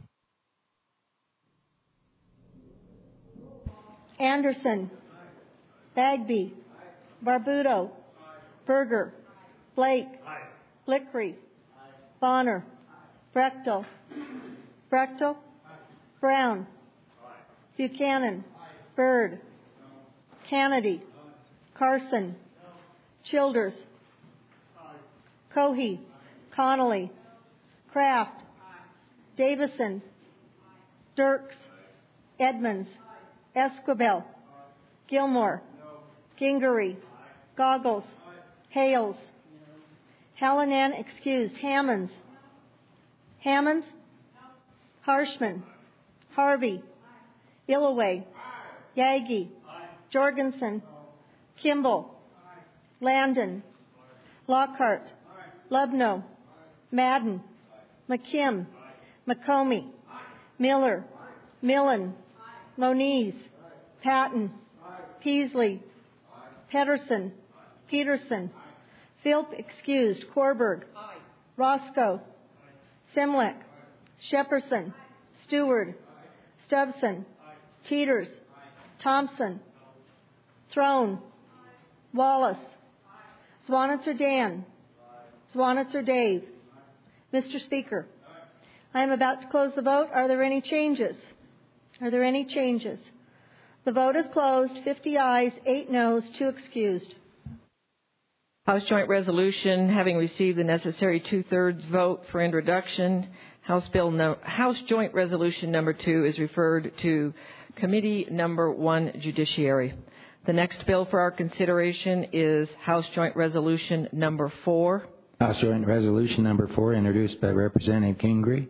Anderson, Bagby, Barbuto, Berger, Blake, Blickery, Bonner, Brechtel, Brechtel, Brown, Buchanan, Byrd, Kennedy, Carson, Childers, Cohey, Connolly, Kraft, Davison, Dirks, Edmonds, Esquivel, Gilmore, Gingery, Goggles, Hales, Hallinan excused, Hammonds, Hammonds, Harshman, Harvey, Illaway, Yagi, Jorgensen, Kimball, Landon, Lockhart, Lubno, Madden, McKim, McComey, Miller, Millen, Moniz, Patton, Peasley, Pedersen, Peterson, Philp excused, Korberg, Roscoe, Simlick, Shepperson, Stewart, Stubson, Teeters, Thompson, Throne, Wallace, Swanitzer Dan, Swanitzer Dave. Mister Speaker, I am about to close the vote. Are there any changes? Are there any changes? The vote is closed. fifty ayes, eight noes, two excused. House Joint Resolution, having received the necessary two-thirds vote for introduction, House Bill no, House Joint Resolution number two is referred to Committee number one, Judiciary. The next bill for our consideration is House Joint Resolution number four. House Joint Resolution number four, introduced by Representative Gingrey.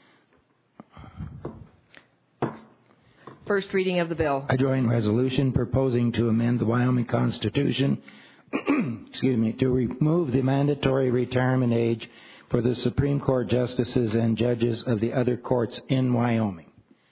First reading of the bill. A joint resolution proposing to amend the Wyoming Constitution, excuse me, to remove the mandatory retirement age for the Supreme Court justices and judges of the other courts in Wyoming.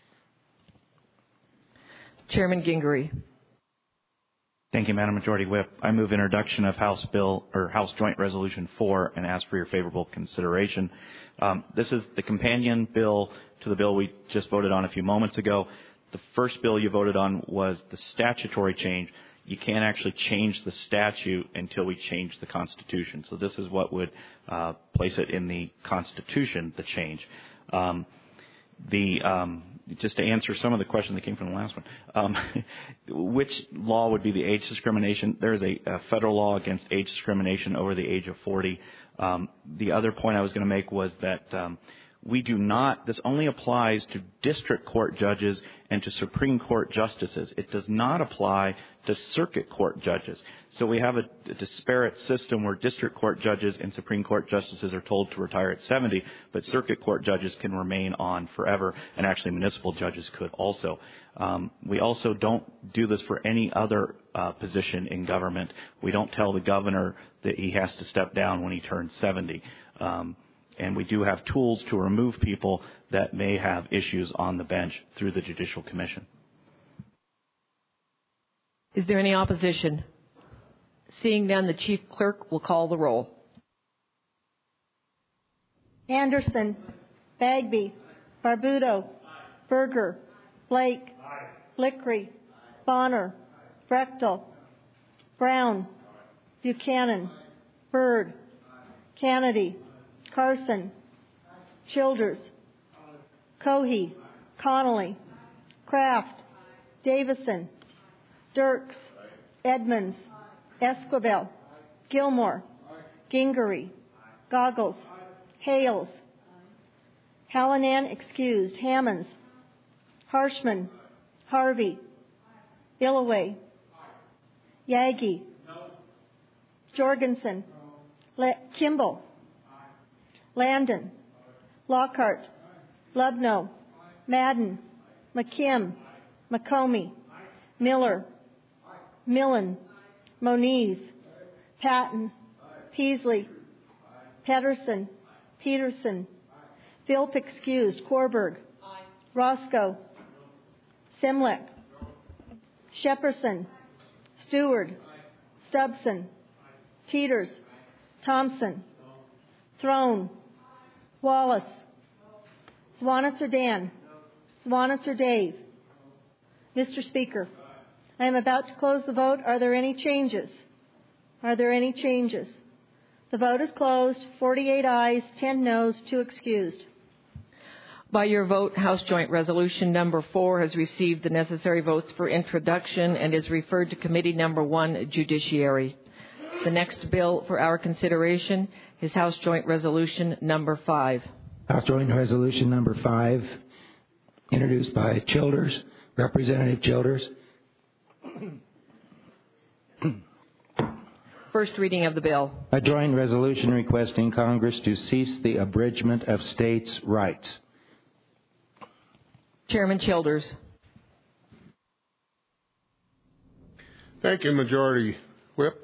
Chairman Gingery. Thank you, Madam Majority Whip. I move introduction of House Bill or House Joint Resolution four and ask for your favorable consideration. Um, this is the companion bill to the bill we just voted on a few moments ago. The first bill you voted on was the statutory change. You can't actually change the statute until we change the Constitution. So this is what would uh, place it in the Constitution, the change. Um, the um, just to answer some of the questions that came from the last one, um, which law would be the age discrimination? There is a, a federal law against age discrimination over the age of forty. Um, the other point I was going to make was that um, we do not, this only applies to district court judges and to Supreme Court justices. It does not apply to circuit court judges. So we have a, a disparate system where district court judges and Supreme Court justices are told to retire at seventy, but circuit court judges can remain on forever, and actually municipal judges could also. Um, we also don't do this for any other uh, position in government. We don't tell the governor that he has to step down when he turns seventy. Um, And we do have tools to remove people that may have issues on the bench through the Judicial Commission. Is there any opposition? Seeing none, the Chief Clerk will call the roll. Anderson, Bagby, Barbuto, Berger, Blake, Lickery, Bonner, Brechtel, Brown, Buchanan, Byrd, Kennedy, Carson, Childers, Cohey, Connolly, Kraft, Davison, Dirks, Edmonds, Esquivel, Gilmore, Gingery, Goggles, Hales, Hallinan excused, Hammonds, Harshman, Harvey, Illaway, Yagi, Jorgensen, Le- Kimball, Landon, Lockhart, Lubno, Madden, McKim, McComey, Miller, Millen, Moniz, Patton, Peasley, Pedersen, Peterson, Philp excused, Korberg, Roscoe, Simlick, Shepperson, Stewart, Stubson, Teeters, Thompson, Throne, Wallace, Swanitzer Dan, Swanitzer Dave. Mister Speaker, I am about to close the vote. Are there any changes? Are there any changes? The vote is closed. forty-eight ayes, ten noes, two excused. By your vote, House Joint Resolution Number four has received the necessary votes for introduction and is referred to Committee Number one, Judiciary. The next bill for our consideration is House Joint Resolution Number five. House Joint Resolution Number five, introduced by Childers, Representative Childers. First reading of the bill. A joint resolution requesting Congress to cease the abridgment of states' rights. Chairman Childers. Thank you, Majority Whip.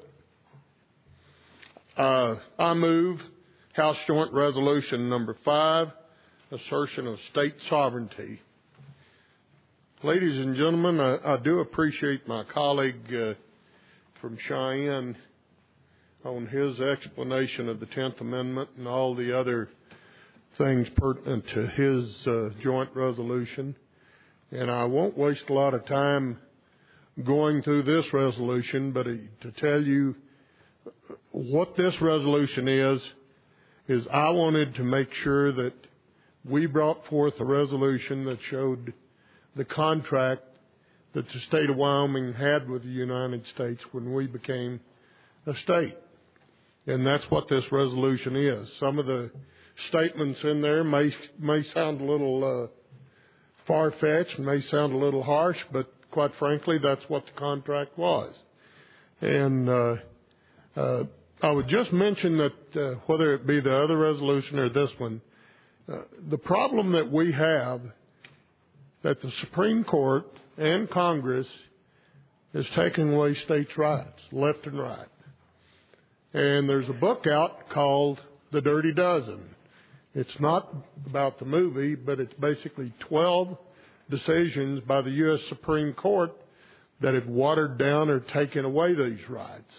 Uh, I move House Joint Resolution Number five, assertion of state sovereignty. Ladies and gentlemen, I, I do appreciate my colleague uh, from Cheyenne on his explanation of the tenth Amendment and all the other things pertinent to his uh, joint resolution. And I won't waste a lot of time going through this resolution, but uh, to tell you what this resolution is, is I wanted to make sure that we brought forth a resolution that showed the contract that the state of Wyoming had with the United States when we became a state. And that's what this resolution is. Some of the statements in there may may sound a little uh, far-fetched, may sound a little harsh, but quite frankly, that's what the contract was. And uh, uh, I would just mention that uh, whether it be the other resolution or this one, uh, the problem that we have that the Supreme Court and Congress is taking away states' rights, left and right. And there's a book out called The Dirty Dozen. It's not about the movie, but it's basically twelve decisions by the U S Supreme Court that have watered down or taken away these rights.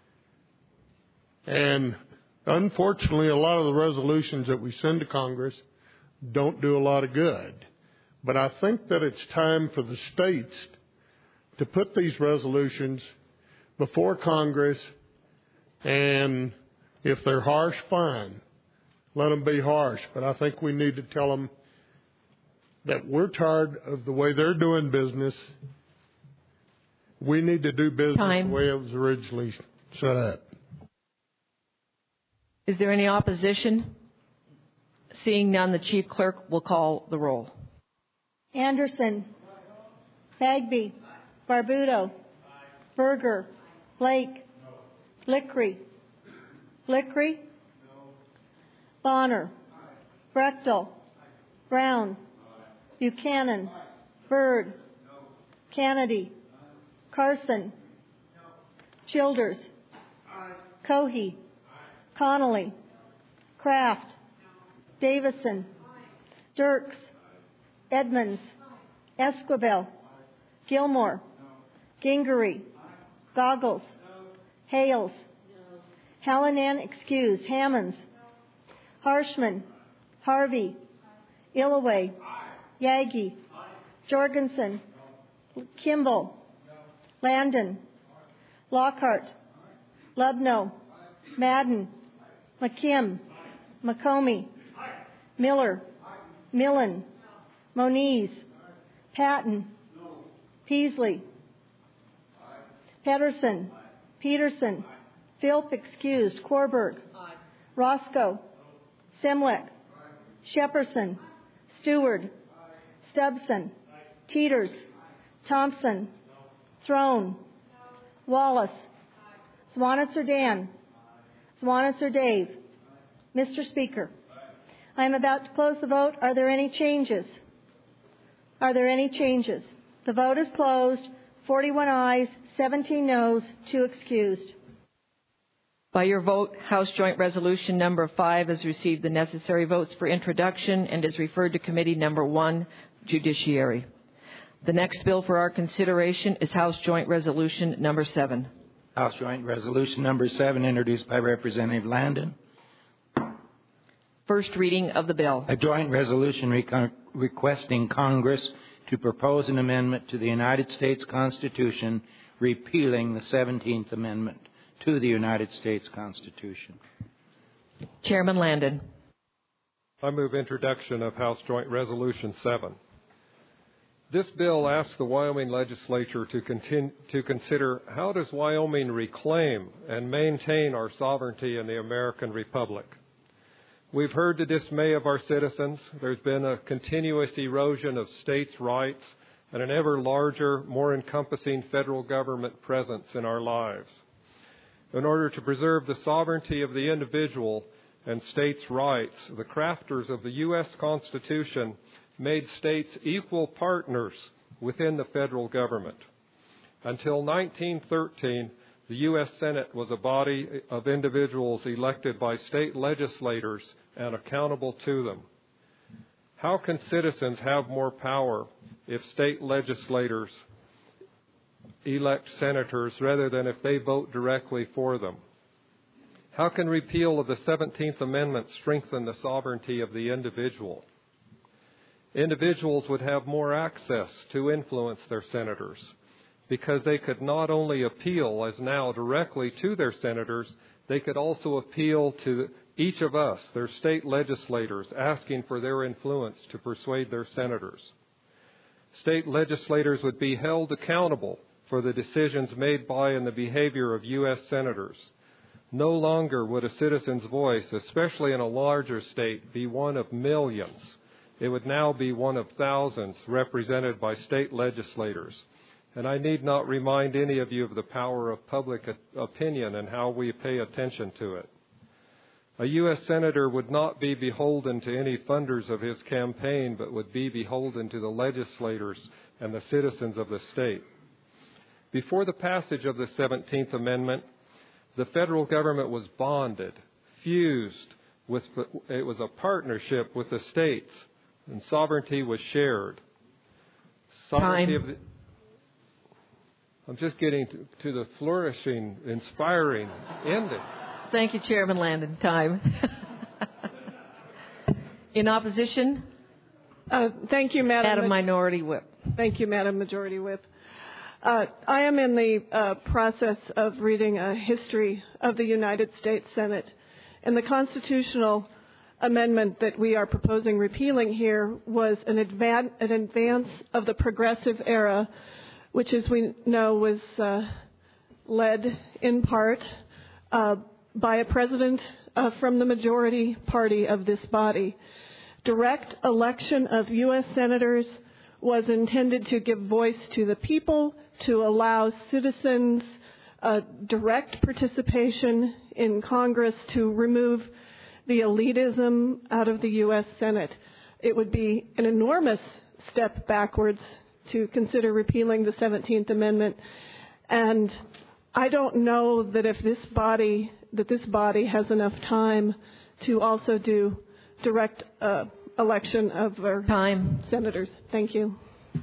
And unfortunately, a lot of the resolutions that we send to Congress don't do a lot of good. But I think that it's time for the states to put these resolutions before Congress, and if they're harsh, fine. Let them be harsh. But I think we need to tell them that we're tired of the way they're doing business. We need to do business Time. the way it was originally set up. Is there any opposition? Seeing none, the Chief Clerk will call the roll. Anderson, Bagby, Barbuto, Berger, Blake, Lickery, Lickery, Bonner, Brechtel, Brown, Buchanan, Byrd, Kennedy, Carson, Childers, Cohey, Connolly, Kraft, Davison, Dirks, Edmonds, Esquivel, Gilmore, Gingery, Goggles, Hales, Hallinan excused, Hammonds, Harshman, Harvey, Illaway, Yagi, Jorgensen, Kimball, Landon, Lockhart, Lubno, Madden, McKim, McComey, Miller, Millen, Moniz, Patton, Peasley, Pedersen, Peterson, Philp excused, Korberg, Roscoe, Semwick, Shepperson, Stewart, Stubson, Teeters, Thompson, Throne, Wallace, Swanitzer Dan, Swanitzer Dave. Mister Speaker, I am about to close the vote. Are there any changes? Are there any changes? The vote is closed. forty-one ayes, seventeen noes, two excused. By your vote, House Joint Resolution Number five has received the necessary votes for introduction and is referred to Committee Number one, Judiciary. The next bill for our consideration is House Joint Resolution Number seven. House Joint Resolution Number seven, introduced by Representative Landon. First reading of the bill. A joint resolution reco- requesting Congress to propose an amendment to the United States Constitution repealing the seventeenth Amendment to the United States Constitution. Chairman Landon. I move introduction of House Joint Resolution seven. This bill asks the Wyoming legislature to, continue, to consider how does Wyoming reclaim and maintain our sovereignty in the American Republic. We've heard the dismay of our citizens. There's been a continuous erosion of states' rights and an ever larger, more encompassing federal government presence in our lives. In order to preserve the sovereignty of the individual and states' rights, the crafters of the U S Constitution made states equal partners within the federal government. Until nineteen thirteen, the U S Senate was a body of individuals elected by state legislators and accountable to them. How can citizens have more power if state legislators elect senators rather than if they vote directly for them? How can repeal of the seventeenth Amendment strengthen the sovereignty of the individual? Individuals would have more access to influence their senators because they could not only appeal, as now, directly to their senators, they could also appeal to each of us, their state legislators, asking for their influence to persuade their senators. State legislators would be held accountable for the decisions made by and the behavior of U S senators. No longer would a citizen's voice, especially in a larger state, be one of millions. It would now be one of thousands represented by state legislators. And I need not remind any of you of the power of public opinion and how we pay attention to it. A U S senator would not be beholden to any funders of his campaign, but would be beholden to the legislators and the citizens of the state. Before the passage of the seventeenth Amendment, the federal government was bonded, fused, with, it was a partnership with the states, and sovereignty was shared. Sovereignty Time. Of the, I'm just getting to, to the flourishing, inspiring ending. Thank you, Chairman Landon. Time. In opposition? Uh, thank you, Madam. Madam Minority Whip. Thank you, Madam Majority Whip. Uh, I am in the uh, process of reading a history of the United States Senate, and the constitutional amendment that we are proposing repealing here was an, advan- an advance of the progressive era, which, as we know, was uh, led in part uh, by a president uh, from the majority party of this body. Direct election of U S senators was intended to give voice to the people, to allow citizens uh, direct participation in Congress, to remove the elitism out of the U S Senate. It would be an enormous step backwards to consider repealing the seventeenth Amendment. And I don't know that if this body, that this body has enough time to also do direct uh, election of our Time. senators. Thank you.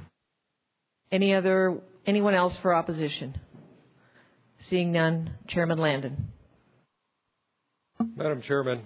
Any other, anyone else for opposition? Seeing none, Chairman Landon. Madam Chairman,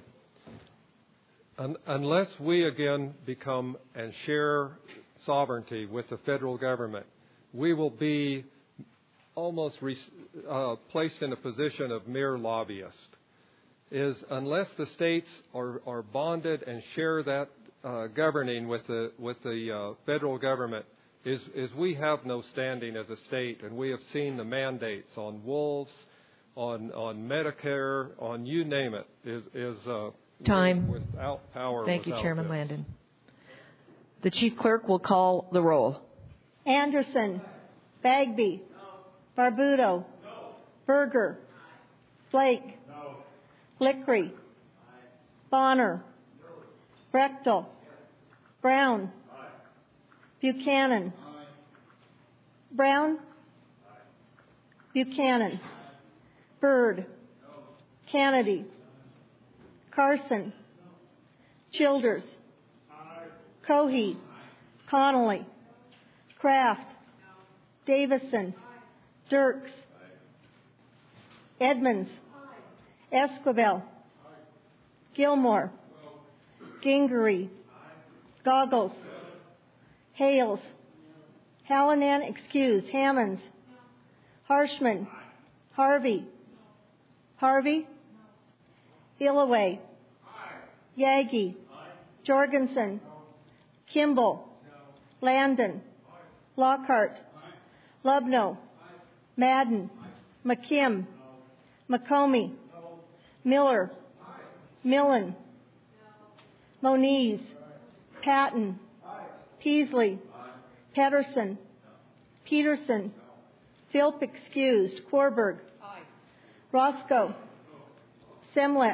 un- unless we again become and share sovereignty with the federal government, we will be almost re- uh, placed in a position of mere lobbyists. Is unless the states are, are bonded and share that uh, governing with the with the uh, federal government, is is we have no standing as a state, and we have seen the mandates on wolves, on on Medicare, on you name it, is is uh, Time. without power. Thank you, without Chairman this. Landon. The Chief Clerk will call the roll. Anderson. Bagby. Barbuto. Berger. Blake. Lickery. Bonner. Brechtel. Brown. Buchanan. Brown. Buchanan. Byrd. Kennedy. Carson. Childers. Cohey. Connolly. Kraft. Davison. Dirks. Edmonds. Esquivel. Gilmore. Gingery. Goggles. Hales. Hallinan excused. Hammonds. Harshman. Harvey. Harvey. Illaway. Yagi. Jorgensen. Kimball. Landon. Lockhart. Lubno. Madden. McKim. McComey. Miller. Millen. Moniz. Patton. Peasley. Pedersen. Peterson. Philp excused. Korberg. Roscoe. Semlek.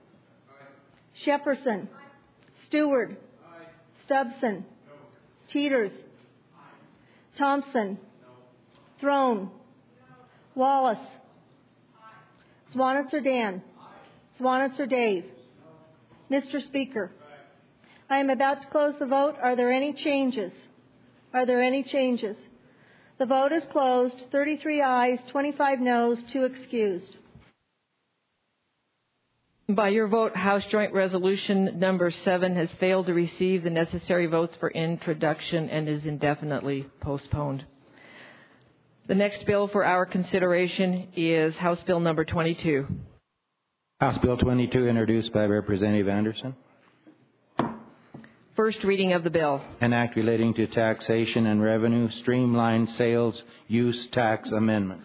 Shepperson. Stewart. Stubson. Teeters. Thompson. Throne. Wallace. Swanitzer Dan. Swanitzer Dave. Mister Speaker, I am about to close the vote. Are there any changes? Are there any changes? The vote is closed. thirty-three ayes, twenty-five noes, two excused. By your vote, House Joint Resolution number seven has failed to receive the necessary votes for introduction and is indefinitely postponed. The next bill for our consideration is House Bill number twenty-two. House Bill twenty-two, introduced by Representative Anderson. First reading of the bill. An act relating to taxation and revenue, streamlined sales use tax amendments.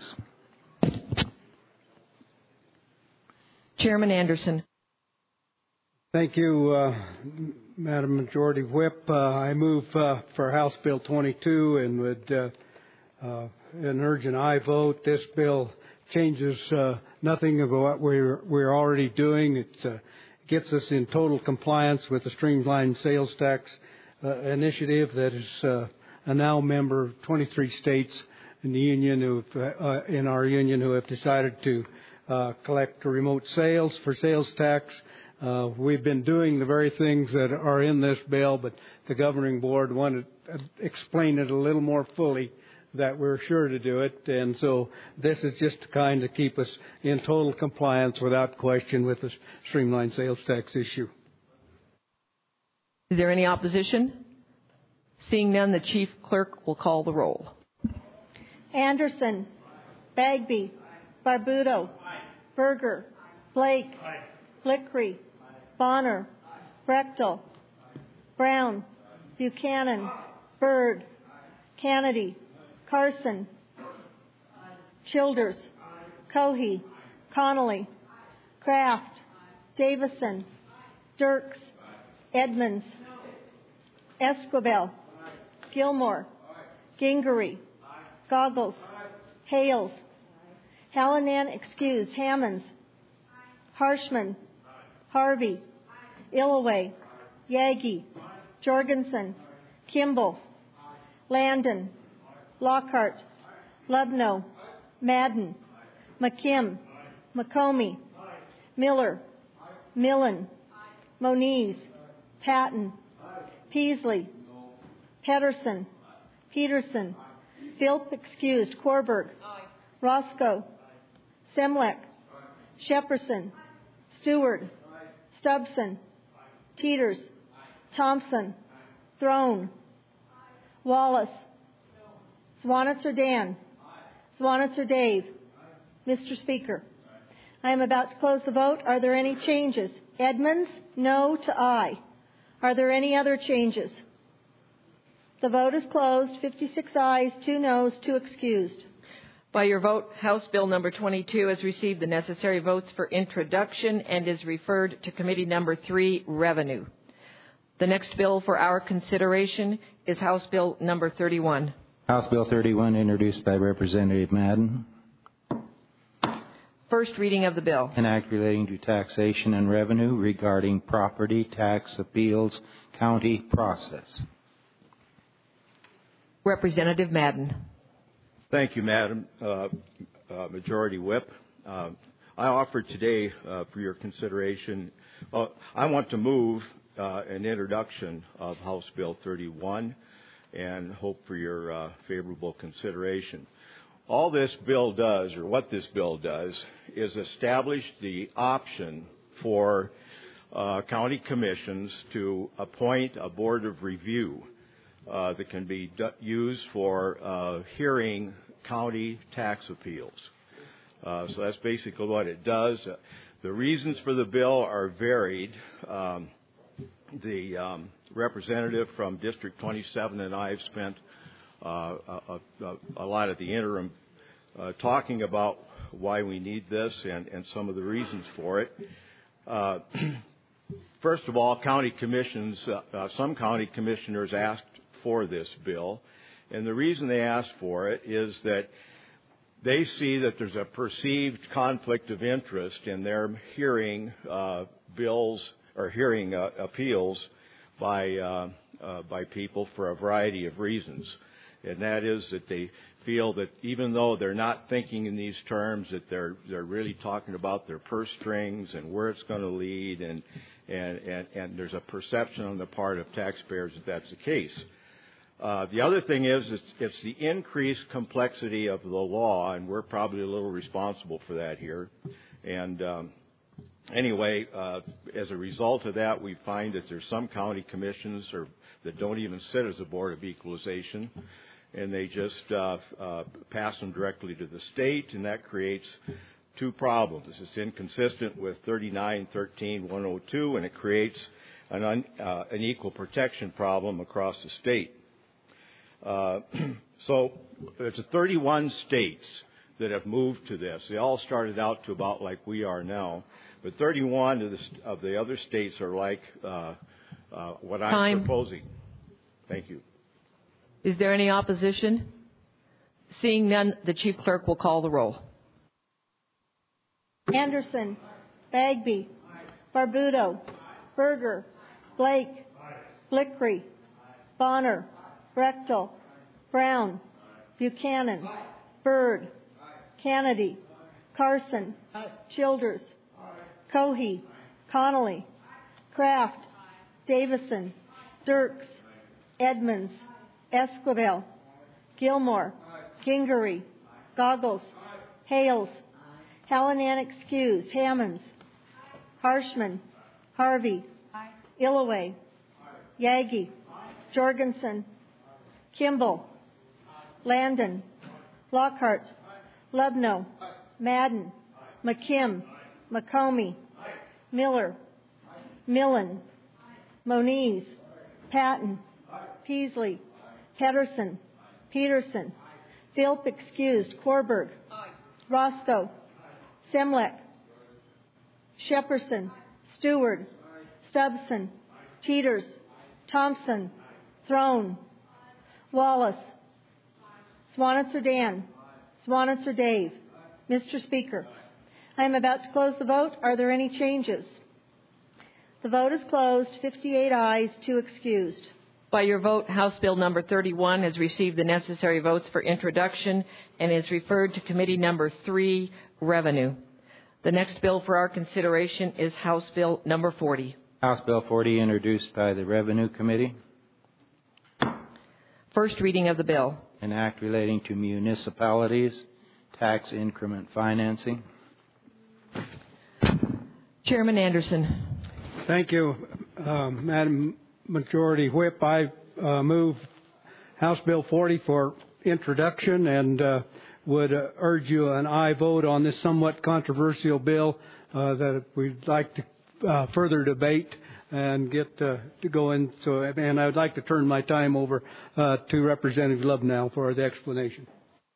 Chairman Anderson. Thank you, uh, Madam Majority Whip. Uh, I move uh, for House Bill twenty-two and would uh, uh, an urgent aye vote. This bill changes uh, nothing of what we're, we're already doing. It uh, gets us in total compliance with the streamlined sales tax uh, initiative that is uh, a now member of twenty-three states in the union who uh, in our union who have decided to uh, collect remote sales for sales tax. Uh, we've been doing the very things that are in this bill, but the governing board wanted to explain it a little more fully, that we're sure to do it. And so this is just to kind of keep us in total compliance without question with the streamlined sales tax issue. Is there any opposition? Seeing none, the Chief Clerk will call the roll. Anderson. Bagby. Barbuto. Berger. Blake. Lickery. Bonner. Brechtel. Brown. Buchanan. Byrd. Kennedy. Carson. Childers. Cohey. Connolly. Kraft. Davison. Dirks. Edmonds. Esquivel. Gilmore. Gingery. Goggles. Hales. Hallinan excused. Hammonds. Harshman. Harvey. Illaway. Yagi. Jorgensen. Kimball. Landon. Lockhart. Lubno. Madden. McKim. McComey. Miller. Millen. Moniz. Patton. Peasley. Pedersen. Peterson. Philp excused. Korberg. Roscoe. Semlek. Shepperson. Stewart. Stubson. Teeters. Thompson. Throne. Wallace. Swanitzer Dan. Swanitzer Dave. Mister Speaker, I am about to close the vote. Are there any changes? Edmonds, no to aye. Are there any other changes? The vote is closed. fifty-six ayes, two noes, two excused. By your vote, House Bill number twenty-two has received the necessary votes for introduction and is referred to Committee number three, Revenue. The next bill for our consideration is House Bill number thirty-one. House Bill thirty-one, introduced by Representative Madden. First reading of the bill. An act relating to taxation and revenue regarding property tax appeals county process. Representative Madden. Thank you, Madam uh, uh, Majority Whip. Uh, I offer today uh, for your consideration, uh, I want to move uh, an introduction of House Bill thirty-one and hope for your uh, favorable consideration. All this bill does, or what this bill does, is establish the option for uh, county commissions to appoint a board of review uh, that can be d- used for uh, hearing county tax appeals. Uh, so that's basically what it does. Uh, the reasons for the bill are varied. Um, the um, representative from District twenty-seven and I have spent Uh, a, a, a lot of the interim uh, talking about why we need this and, and some of the reasons for it. Uh, first of all, county commissions, uh, uh, some county commissioners asked for this bill, and the reason they asked for it is that they see that there's a perceived conflict of interest in their hearing uh, bills or hearing uh, appeals by uh, uh, by people for a variety of reasons. And that is that they feel that even though they're not thinking in these terms, that they're they're really talking about their purse strings and where it's going to lead, and and and, and there's a perception on the part of taxpayers that that's the case. Uh, the other thing is it's, it's the increased complexity of the law, and we're probably a little responsible for that here. And um, anyway, uh, as a result of that, we find that there's some county commissions or that don't even sit as a board of equalization, and they just uh, uh, pass them directly to the state, and that creates two problems. It's inconsistent with thirty-nine thirteen one oh two, and it creates an, un, uh, an equal protection problem across the state. Uh, so it's thirty-one states that have moved to this. They all started out to about like we are now, but thirty-one of the, of the other states are like uh, uh, what I'm Time. proposing. Thank you. Is there any opposition? Seeing none, the Chief Clerk will call the roll. Anderson. Bagby. Barbudo. Berger. Blake. Blickery. Bonner. Brechtel. Brown. Buchanan. Byrd. Kennedy. Carson. Childers. Cohey. Connolly. Kraft. Davison. Dirks. Edmonds. Esquivel. Gilmore. Gingery. Goggles. Hales. Hallinan excused. Hammonds. Harshman. Harvey. Illaway. Yagi. Jorgensen. Kimball. Landon. Lockhart. Lubno. Madden. McKim. McComey. Miller. Millen. Moniz. Patton. Peasley. Pedersen. Peterson. Philp excused. Korberg. Roscoe. Semlek. Shepperson. Stewart. Stubson. Teeters. Thompson. Throne. Wallace. Swanitzer Dan. Swanitzer Dave. Mister Speaker, I am about to close the vote. Are there any changes? The vote is closed. fifty-eight ayes, two excused. By your vote, House Bill number thirty-one has received the necessary votes for introduction and is referred to Committee number three, Revenue. The next bill for our consideration is House Bill number forty. House Bill forty, introduced by the Revenue Committee. First reading of the bill. An act relating to municipalities, tax increment financing. Chairman Anderson. Thank you, uh, Madam Majority Whip. I uh, move House Bill forty for introduction and uh, would uh, urge you an aye vote on this somewhat controversial bill uh, that we'd like to uh, further debate and get uh, to go in. So, and I would like to turn my time over uh, to Representative Lubnow for the explanation.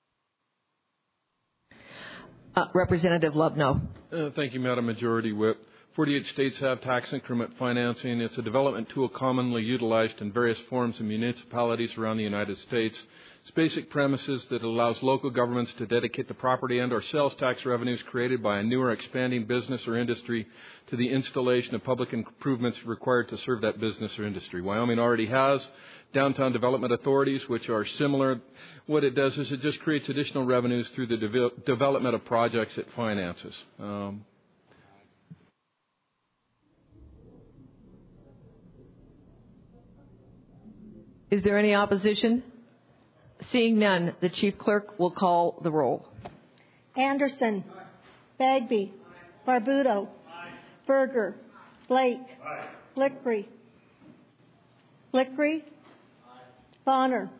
Uh, Representative Lubnow. Uh, thank you, Madam Majority Whip. forty-eight states have tax increment financing. It's a development tool commonly utilized in various forms in municipalities around the United States. Its basic premise is that it allows local governments to dedicate the property and or sales tax revenues created by a new or expanding business or industry to the installation of public improvements required to serve that business or industry. Wyoming already has downtown development authorities, which are similar. What it does is it just creates additional revenues through the de- development of projects it finances. Um, Is there any opposition? Seeing none, the Chief Clerk will call the roll. Anderson. Bagby. Barbuto. Berger. Blake. Lickery. Lickery. Bonner.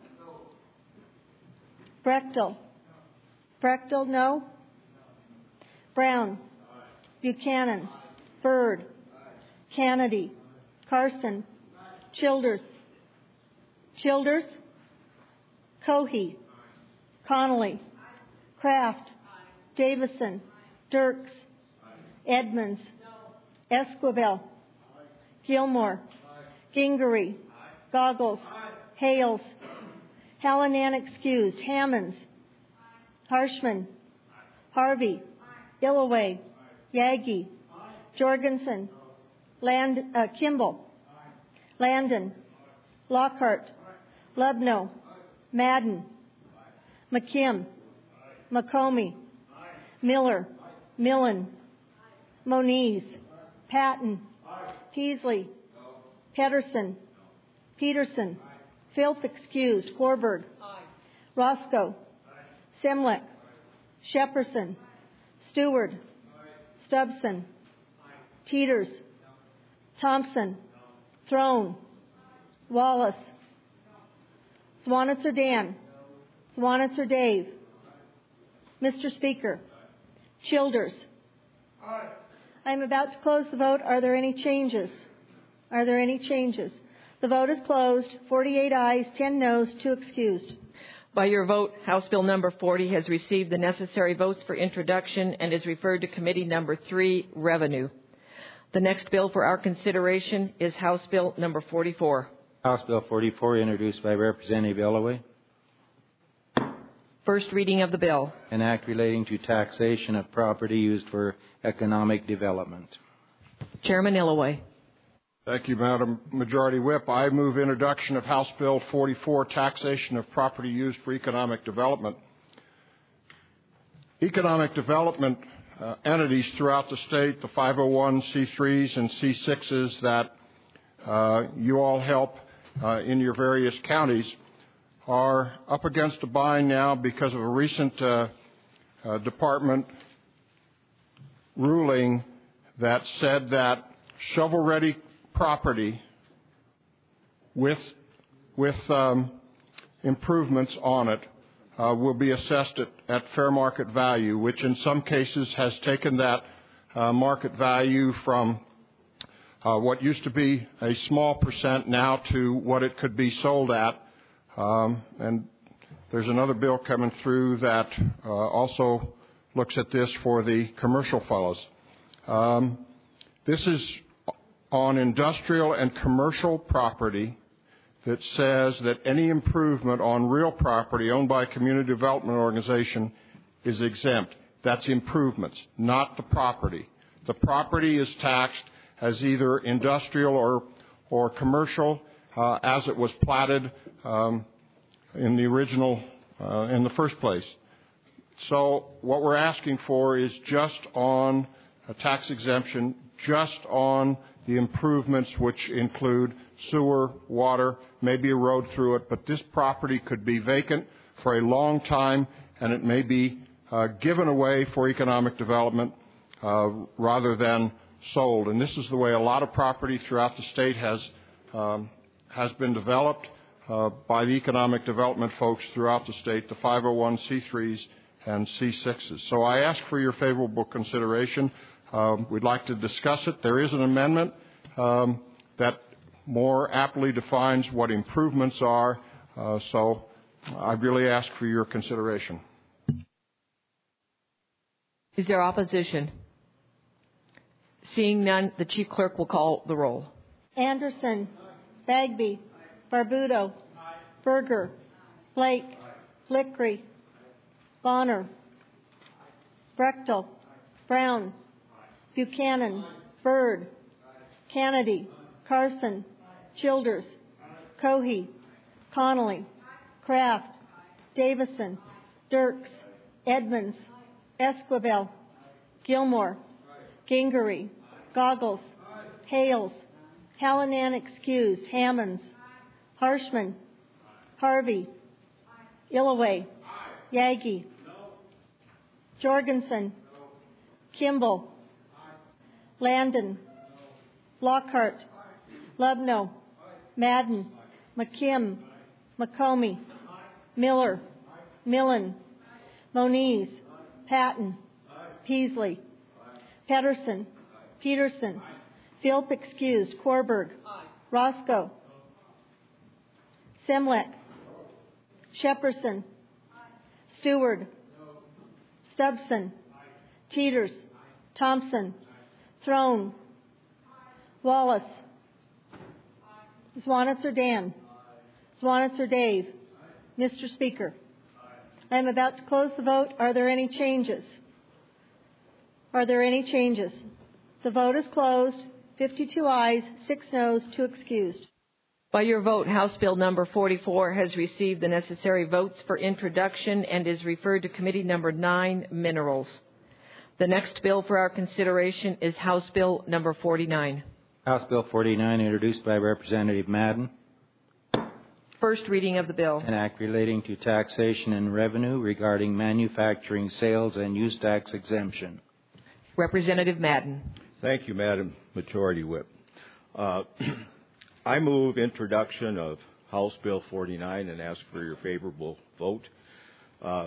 Brechtel. Brechtel, no. Brown. Buchanan. Byrd. Kennedy. Carson. Childers. Childers. Cohey. Connolly. Kraft. Davison. Dirks. Edmonds. Esquivel. Gilmore. Gingery. Goggles. Hales. Hallinan excused. Hammonds. Harshman. Harvey. Illaway. Yagi. Jorgensen. Land, uh, Kimball. Landon. Lockhart. Lubnow. Madden. McKim. McComey. Miller. Millen. Moniz. Patton. Peasley. Pedersen. Peterson. Filth excused. Forberg. Roscoe. Semlek. Shepperson. Stewart. Stubson. Teeters. Thompson. Throne. Wallace. Swanitzer Dan. Swanitzer Dave. Mister Speaker. Childers. I am about to close the vote. Are there any changes? Are there any changes? The vote is closed. forty-eight ayes, ten noes, two excused. By your vote, House Bill number forty has received the necessary votes for introduction and is referred to Committee number three, Revenue. The next bill for our consideration is House Bill number forty-four. House Bill forty-four, introduced by Representative Illaway. First reading of the bill. An act relating to taxation of property used for economic development. Chairman Illaway. Thank you, Madam Majority Whip. I move introduction of House Bill forty-four, taxation of property used for economic development. Economic development uh, entities throughout the state, the five oh one c threes and c sixes that uh, you all help uh, in your various counties, are up against a bind now because of a recent uh, uh, department ruling that said that shovel-ready property with with um, improvements on it uh, will be assessed at, at fair market value, which in some cases has taken that uh, market value from uh, what used to be a small percent now to what it could be sold at. Um, and there's another bill coming through that uh, also looks at this for the commercial fellows. Um, this is on industrial and commercial property that says that any improvement on real property owned by a community development organization is exempt. That's improvements, not the property. The property is taxed as either industrial or, or commercial uh, as it was platted um, in the original, uh, in the first place. So what we're asking for is just on a tax exemption, just on the improvements, which include sewer, water, maybe a road through it, but this property could be vacant for a long time, and it may be uh, given away for economic development uh, rather than sold. And this is the way a lot of property throughout the state has um, has been developed uh, by the economic development folks throughout the state, the five oh one c threes and C sixes. So I ask for your favorable consideration. Um, we'd like to discuss it. There is an amendment um, that more aptly defines what improvements are. Uh, so I really ask for your consideration. Is there opposition? Seeing none, the Chief Clerk will call the roll. Anderson, Bagby, Barbuto, Berger, Blake, Flickery, Bonner, Brechtel, Brown, Buchanan, Byrd, Kennedy, Carson, Childers, Cohey, Connolly, Kraft, Davison, Dirks, Edmonds, Esquivel, Gilmore, Gingery, Goggles, Hales, Hallinan excused, Hammonds, Harshman, Harvey, Illaway, Yagi, Jorgensen, Kimball, Landon, Lockhart, Lubno, Madden, McKim, McComey, Miller, Millen, Moniz, Patton, Peasley, Pedersen, Peterson, Philp excused, Korberg, Roscoe, Semlek, Shepperson, Stewart, Stubson, Teeters, Thompson, Throne, Wallace, Zwanitzer Dan, Zwanitzer Dave. Mister Speaker, I am about to close the vote. Are there any changes? Are there any changes? The vote is closed. fifty-two ayes, six noes, two excused. By your vote, House Bill number forty-four has received the necessary votes for introduction and is referred to Committee number nine, Minerals. The next bill for our consideration is House Bill number forty-nine. House Bill forty-nine, introduced by Representative Madden. First reading of the bill. An act relating to taxation and revenue regarding manufacturing sales and use tax exemption. Representative Madden. Thank you, Madam Majority Whip. Uh, I move introduction of House Bill forty-nine and ask for your favorable vote. Uh,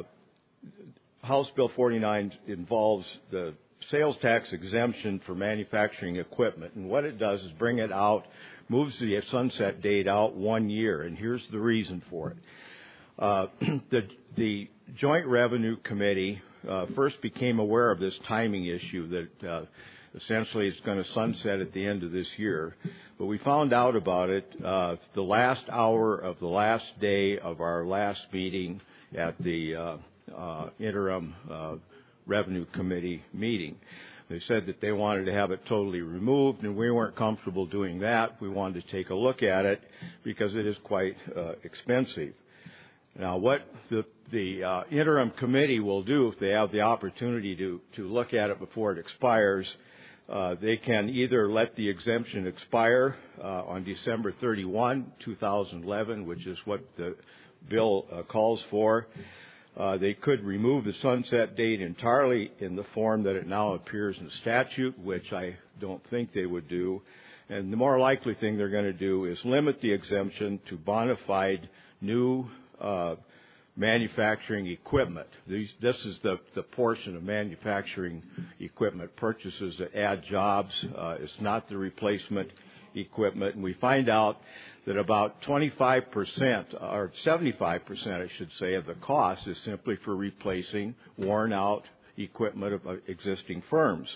House Bill forty-nine involves the sales tax exemption for manufacturing equipment, and what it does is bring it out, moves the sunset date out one year, and here's the reason for it. Uh, the, the Joint Revenue Committee uh, first became aware of this timing issue that uh, essentially it's going to sunset at the end of this year. But we found out about it uh, the last hour of the last day of our last meeting at the uh, uh, interim uh, Revenue Committee meeting. They said that they wanted to have it totally removed, and we weren't comfortable doing that. We wanted to take a look at it because it is quite uh, expensive. Now, what the, the uh, interim committee will do if they have the opportunity to, to look at it before it expires, uh, they can either let the exemption expire uh, on December thirty-first, two thousand eleven, which is what the bill uh, calls for. Uh, they could remove the sunset date entirely in the form that it now appears in the statute, which I don't think they would do. And the more likely thing they're going to do is limit the exemption to bona fide new uh, manufacturing equipment. These, this is the, the portion of manufacturing equipment purchases that add jobs. Uh, it's not the replacement equipment. And we find out that about twenty-five percent, or seventy-five percent, I should say, of the cost is simply for replacing worn-out equipment of existing firms.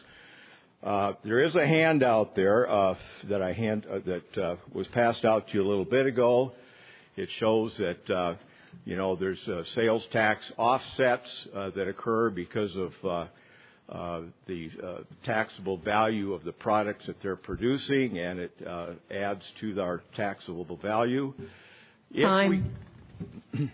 Uh, there is a handout there uh, that I hand uh, that uh, was passed out to you a little bit ago. It shows that uh, you know there's uh, sales tax offsets uh, that occur because of uh, Uh, the uh, taxable value of the products that they're producing, and it uh, adds to our taxable value. If Time. We...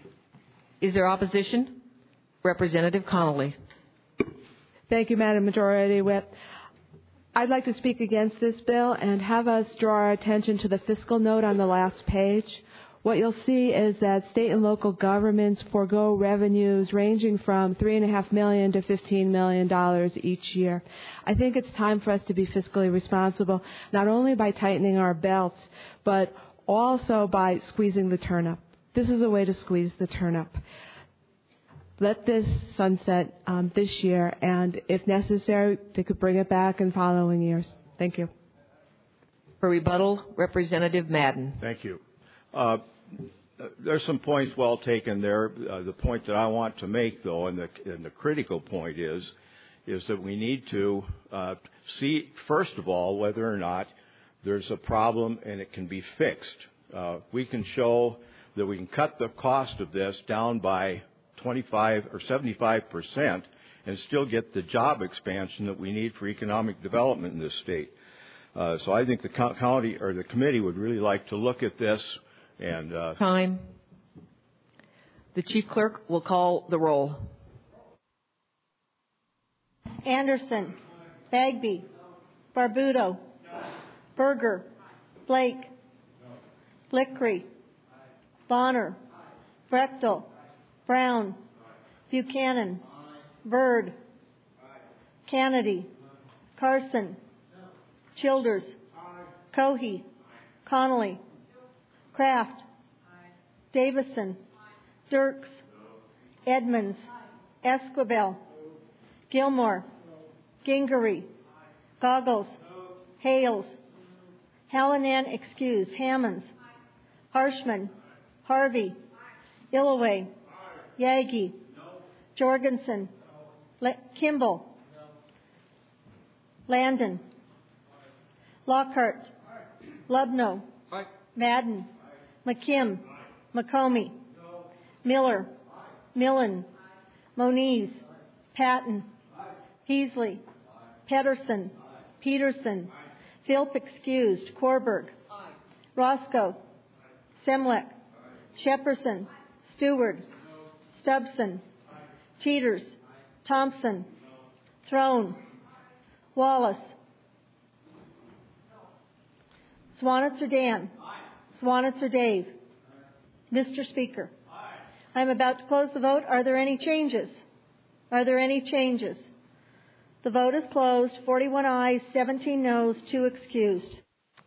Is there opposition? Representative Connolly. Thank you, Madam Majority Whip. I'd like to speak against this bill and have us draw our attention to the fiscal note on the last page. What you'll see is that state and local governments forego revenues ranging from three and a half million to fifteen million dollars each year. I think it's time for us to be fiscally responsible, not only by tightening our belts, but also by squeezing the turnip. This is a way to squeeze the turnip. Let this sunset um, this year, and if necessary, they could bring it back in following years. Thank you. For rebuttal, Representative Madden. Thank you. Uh, there's some points well taken there. Uh, the point that I want to make, though, and the, and the critical point is, is that we need to uh, see, first of all, whether or not there's a problem and it can be fixed. Uh, we can show that we can cut the cost of this down by twenty-five or seventy-five percent and still get the job expansion that we need for economic development in this state. Uh, so I think the county or the committee would really like to look at this. And uh, time. The chief clerk will call the roll. Anderson, Bagby, Barbuto, Berger, Blake, Blickery, Bonner, Brechtel, Brown, Buchanan, Byrd, Kennedy, Carson, Childers, Cohey, Connolly, Kraft, Davison, Dirks, Edmonds, Esquivel, Gilmore, Gingery, Goggles, Hales, Hallinan excused, Hammonds, Harshman, Harvey, Illaway, Yagi, Jorgensen, Le- Kimball, Landon, Lockhart, Lubno, Madden, McKim, McComey, Miller, Millen, Moniz, Patton, Peasley, Pedersen, Peterson, Philp excused, Korberg, Roscoe, Semlek, Shepperson, Stewart, Stubson, Teeters, Thompson, Throne, Wallace, Swanitzer Dan, Swanitzer Dave. Mister Speaker, I am about to close the vote. Are there any changes? Are there any changes? The vote is closed. forty-one ayes, seventeen noes, two excused.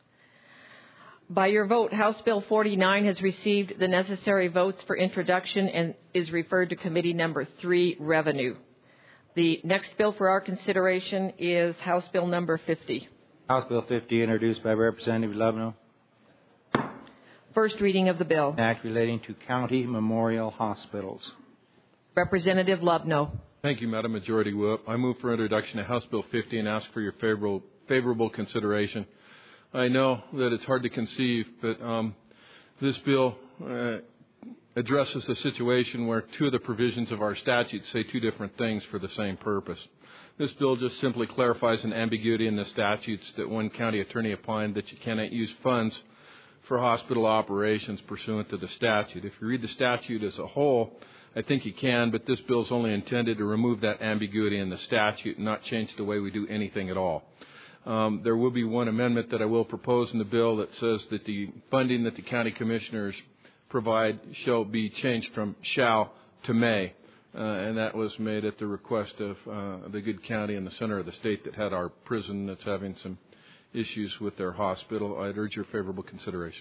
By your vote, House Bill forty-nine has received the necessary votes for introduction and is referred to Committee Number three, Revenue. The next bill for our consideration is House Bill Number fifty. House Bill fifty, introduced by Representative Lubno. First reading of the bill. Act relating to county memorial hospitals. Representative Lubno. Thank you, Madam Majority Whip. I move for introduction of House Bill fifty and ask for your favorable, favorable consideration. I know that it's hard to conceive, but um, this bill uh, addresses a situation where two of the provisions of our statute say two different things for the same purpose. This bill just simply clarifies an ambiguity in the statutes that one county attorney opined that you cannot use funds for hospital operations pursuant to the statute. If you read the statute as a whole, I think you can, but this bill is only intended to remove that ambiguity in the statute and not change the way we do anything at all. Um, there will be one amendment that I will propose in the bill that says that the funding that the county commissioners provide shall be changed from shall to may, uh, and that was made at the request of uh, the good county in the center of the state that had our prison that's having some issues with their hospital. I'd urge your favorable consideration.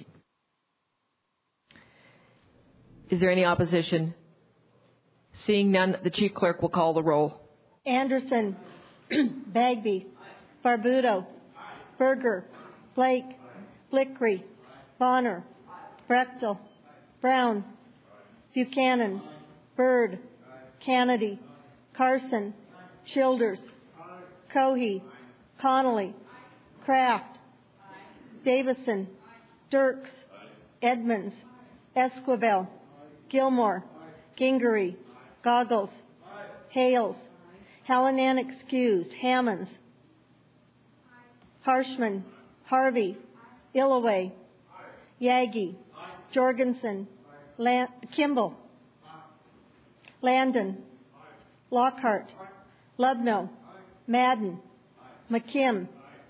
Is there any opposition? Seeing none, the chief clerk will call the roll. Anderson, Bagby, Barbuto, Berger, Blake, Blickery, Bonner, Brechtel, Brown, Buchanan, Byrd, Kennedy, Carson, Childers, Cohey, Connolly, Kraft, Davison, Dirks, Edmonds, Esquivel, Gilmore, Gingery, Goggles, Hales, Hallinan excused, Hammonds, Harshman, Harvey, Illaway, Yagi, Jorgensen, Lan- Kimball, Landon, Lockhart, Lubno, Madden, McKim,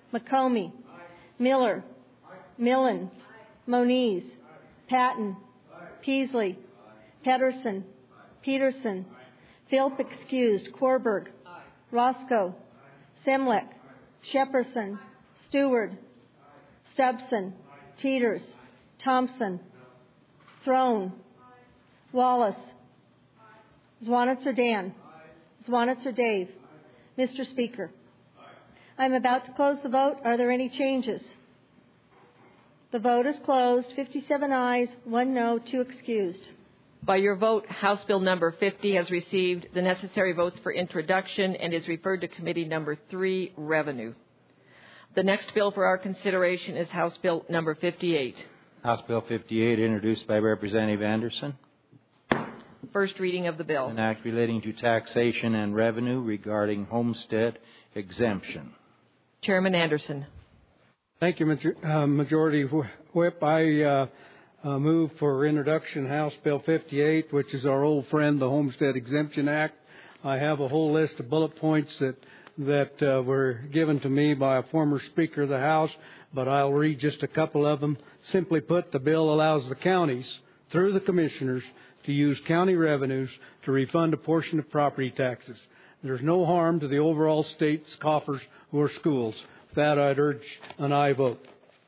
McComey, Miller, Millen, Moniz, Patton, Peasley, Pedersen, Peterson, Philp excused, Korberg, Roscoe, Semlek, Shepperson, Stewart, Stubson, Teeters, Thompson, Throne, Wallace, Zwanitzer Dan, Zwanitzer Dave. Mister Speaker, I'm about to close the vote. Are there any changes? The vote is closed. fifty-seven ayes, one no, two excused. By your vote, House Bill number fifty has received the necessary votes for introduction and is referred to Committee number three, Revenue. The next bill for our consideration is House Bill number fifty-eight. House Bill fifty-eight, introduced by Representative Anderson. First reading of the bill. An act relating to taxation and revenue regarding homestead exemption. Chairman Anderson. Thank you, Major- uh, Majority Whip. I uh, uh, move for introduction House Bill fifty-eight, which is our old friend, the Homestead Exemption Act. I have a whole list of bullet points that that uh, were given to me by a former Speaker of the House, but I'll read just a couple of them. Simply put, the bill allows the counties, through the commissioners, to use county revenues to refund a portion of property taxes. There's no harm to the overall state's coffers or schools. With that, I'd urge an aye vote.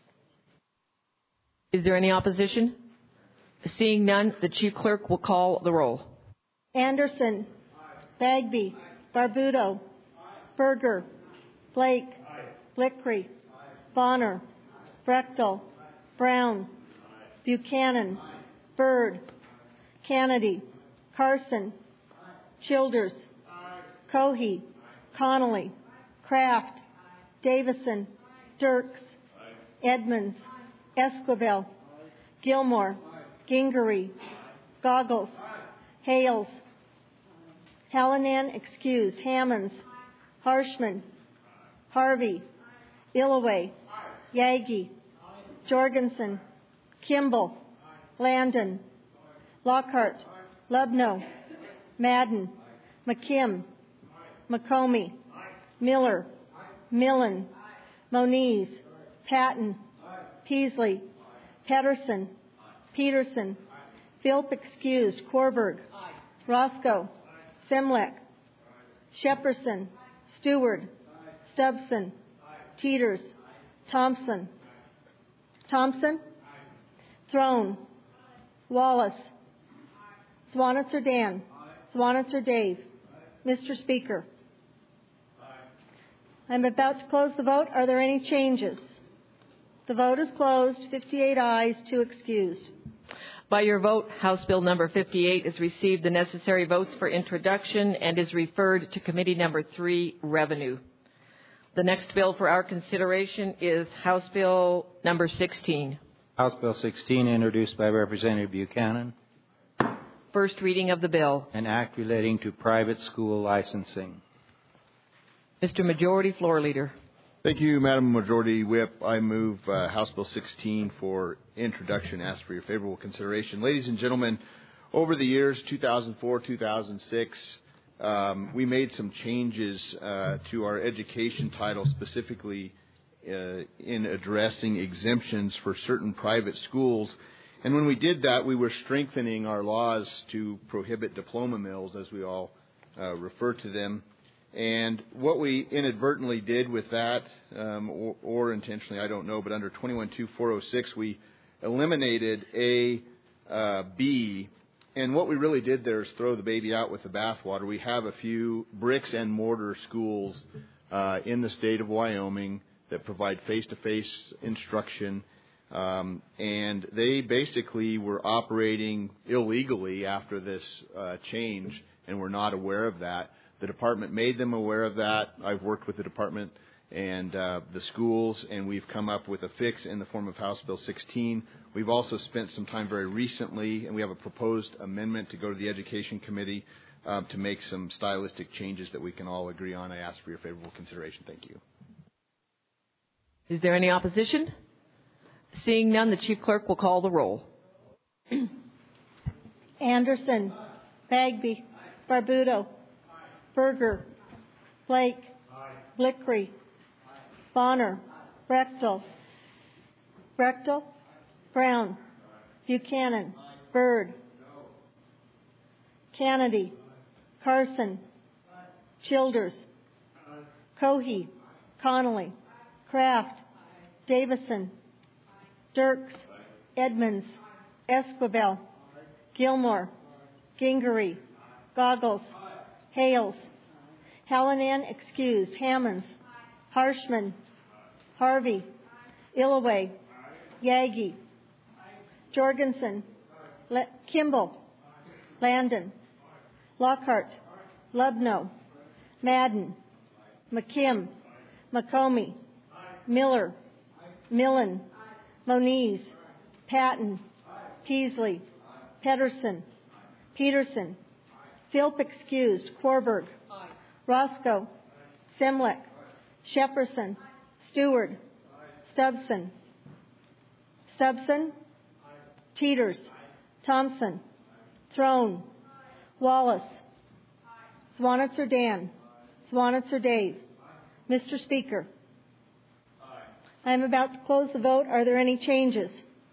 Is there any opposition? Seeing none, the Chief Clerk will call the roll. Anderson, Bagby, Barbuto, Berger, Blake, Blickery, Bonner, Brechtel, Brown, Buchanan, Byrd, Kennedy, Carson, Childers, Cohey, Connolly, Kraft, Davison, Dirks, Edmonds, Esquivel, Gilmore, Gingery, Goggles, Hales, Hallinan excused, Hammonds, Harshman, Harvey, Illaway, Yagi, Jorgensen, Kimball, Landon, Lockhart, Lubno, Madden, McKim, McComey, Miller, Millen, Moniz, Patton, Peasley, Pedersen, Peterson, Philp excused, Korberg, Roscoe, Semlek, Shepperson, Stewart, Stubson, Teeters, Thompson, Thompson, Throne, Wallace, Zwanitzer Dan, Zwanitzer Dave. Mister Speaker, I'm about to close the vote. Are there any changes? The vote is closed. fifty-eight ayes, two excused. By your vote, House Bill number fifty-eight has received the necessary votes for introduction and is referred to Committee number three, Revenue. The next bill for our consideration is House Bill number sixteen. House Bill sixteen, introduced by Representative Buchanan. First reading of the bill. An act relating to private school licensing. Mister Majority Floor Leader. Thank you, Madam Majority Whip. I move uh, House Bill sixteen for introduction. Ask for your favorable consideration. Ladies and gentlemen, over the years, two thousand four, two thousand six, um, we made some changes uh, to our education title, specifically uh, in addressing exemptions for certain private schools. And when we did that, we were strengthening our laws to prohibit diploma mills, as we all uh, refer to them. And what we inadvertently did with that, um, or, or intentionally, I don't know, but under twenty-one two four oh six, we eliminated A, uh, B. And what we really did there is throw the baby out with the bathwater. We have a few bricks and mortar schools uh, in the state of Wyoming that provide face-to-face instruction. Um, and they basically were operating illegally after this uh, change, and were not aware of that. The department made them aware of that. I've worked with the department and uh, the schools, and we've come up with a fix in the form of House Bill sixteen. We've also spent some time very recently, and we have a proposed amendment to go to the Education Committee uh, to make some stylistic changes that we can all agree on. I ask for your favorable consideration. Thank you. Is there any opposition? Seeing none, the Chief Clerk will call the roll. Anderson, Bagby, Barbuto, Berger, Blake, Blickery, Bonner, Brechtel, Brechtel, Brown, Buchanan, Byrd, Kennedy, Carson, Childers, Cohey, Connolly, Kraft, Davison, Dirks, Edmonds, Esquivel, Gilmore, Gingery, Goggles, Hales, Hallinan excused, Hammonds, Harshman, Harvey, Illaway, Yagi, Jorgensen, Le- Kimball, Landon, Lockhart, Lubno, Madden, McKim, McComey, Miller, Millen, Moniz, Patton, Peasley, Pedersen, Peterson, Philp excused, Korberg, Roscoe, Semlek, Shepperson, Stewart, Stubson, Stubson, Teeters, Thompson, Throne, Wallace, Swanitzer Dan, Swanitzer Dave. Mister Speaker, I am about to close the vote. Are there any changes?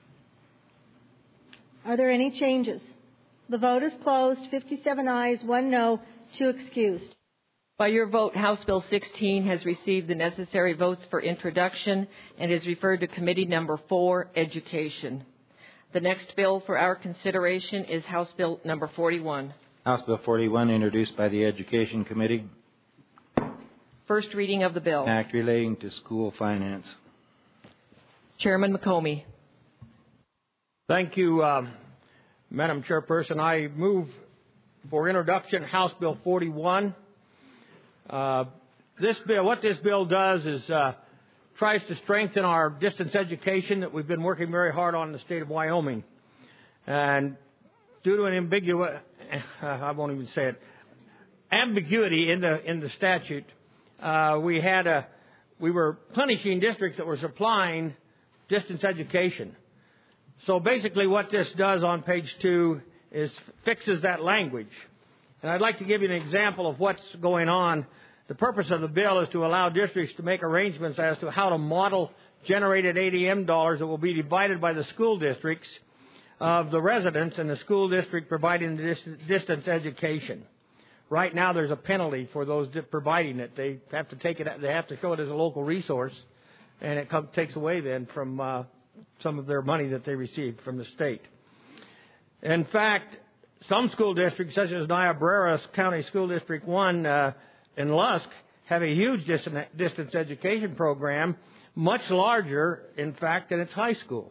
Are there any changes? The vote is closed. fifty-seven ayes, one no, two excused. By your vote, House Bill sixteen has received the necessary votes for introduction and is referred to Committee Number four, Education. The next bill for our consideration is House Bill Number forty-one. House Bill forty-one, introduced by the Education Committee. First reading of the bill. Act relating to school finance. Chairman McComey. Thank you, uh, Madam Chairperson. I move for introduction House Bill forty-one. Uh, this bill, what this bill does is uh, tries to strengthen our distance education that we've been working very hard on in the state of Wyoming. And due to an ambiguous, I won't even say it, ambiguity in the in the statute, uh, we had a we were punishing districts that were supplying distance education. So basically, what this does on page two is fixes that language. And I'd like to give you an example of what's going on. The purpose of the bill is to allow districts to make arrangements as to how to model generated A D M dollars that will be divided by the school districts of the residents and the school district providing the distance education. Right now, there's a penalty for those providing it. They have to take it. They have to show it as a local resource, and it comes, takes away then from uh, some of their money that they receive from the state. In fact, some school districts, such as Niobrara County School District one uh, in Lusk, have a huge distance education program, much larger, in fact, than its high school.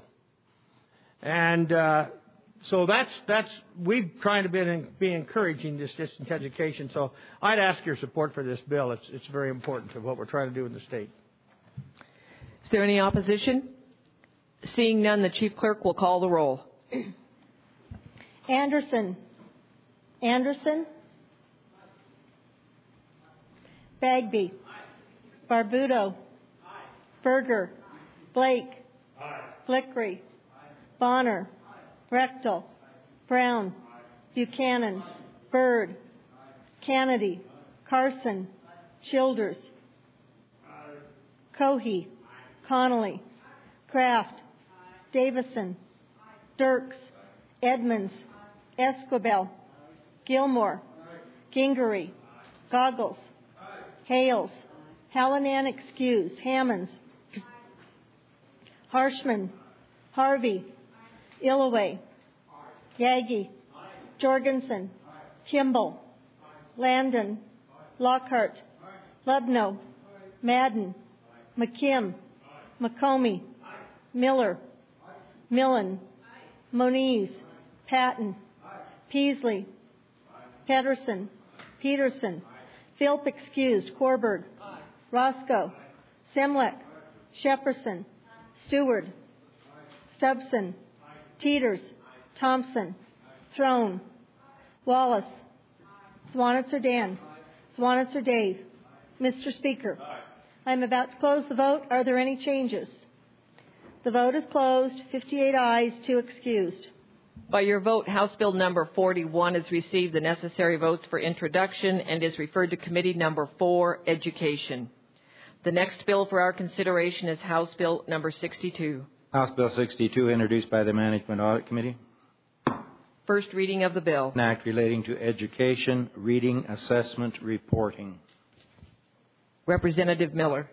And uh, so that's that's we've tried to be, be encouraging this distance education. So I'd ask your support for this bill. It's it's very important to what we're trying to do in the state. Is there any opposition? Seeing none, the Chief Clerk will call the roll. Anderson. Anderson. Bagby. Barbudo. Berger. Blake. Flickery. Bonner. Brechtel. Brown. Buchanan. Byrd. Kennedy. Carson. Childers. Cohey. Connolly. Kraft. Davison. Dirks. Edmonds. Esquivel. Gilmore. Gingery. Goggles. Hales. Hallinan excused. Hammonds. Harshman. Harvey. Illaway. Yagi. Jorgensen. Kimball. Landon. Lockhart. Lubno. Madden. McKim. McComey. Miller. Millen. Moniz. Patton. Peasley. Pedersen. Peterson. Philp excused. Korberg. Roscoe. Semlek. Shepperson. Stewart. Stubson. Teeters. Thompson. Throne. Wallace. Swanitzer Dan. Swanitzer Dave. Mister Speaker, I am about to close the vote. Are there any changes? The vote is closed. fifty-eight ayes, two excused. By your vote, House Bill Number forty-one has received the necessary votes for introduction and is referred to Committee Number four, Education. The next bill for our consideration is House Bill number sixty-two. House Bill sixty-two, introduced by the Management Audit Committee. First reading of the bill. An act relating to education, reading, assessment, reporting. Representative Miller.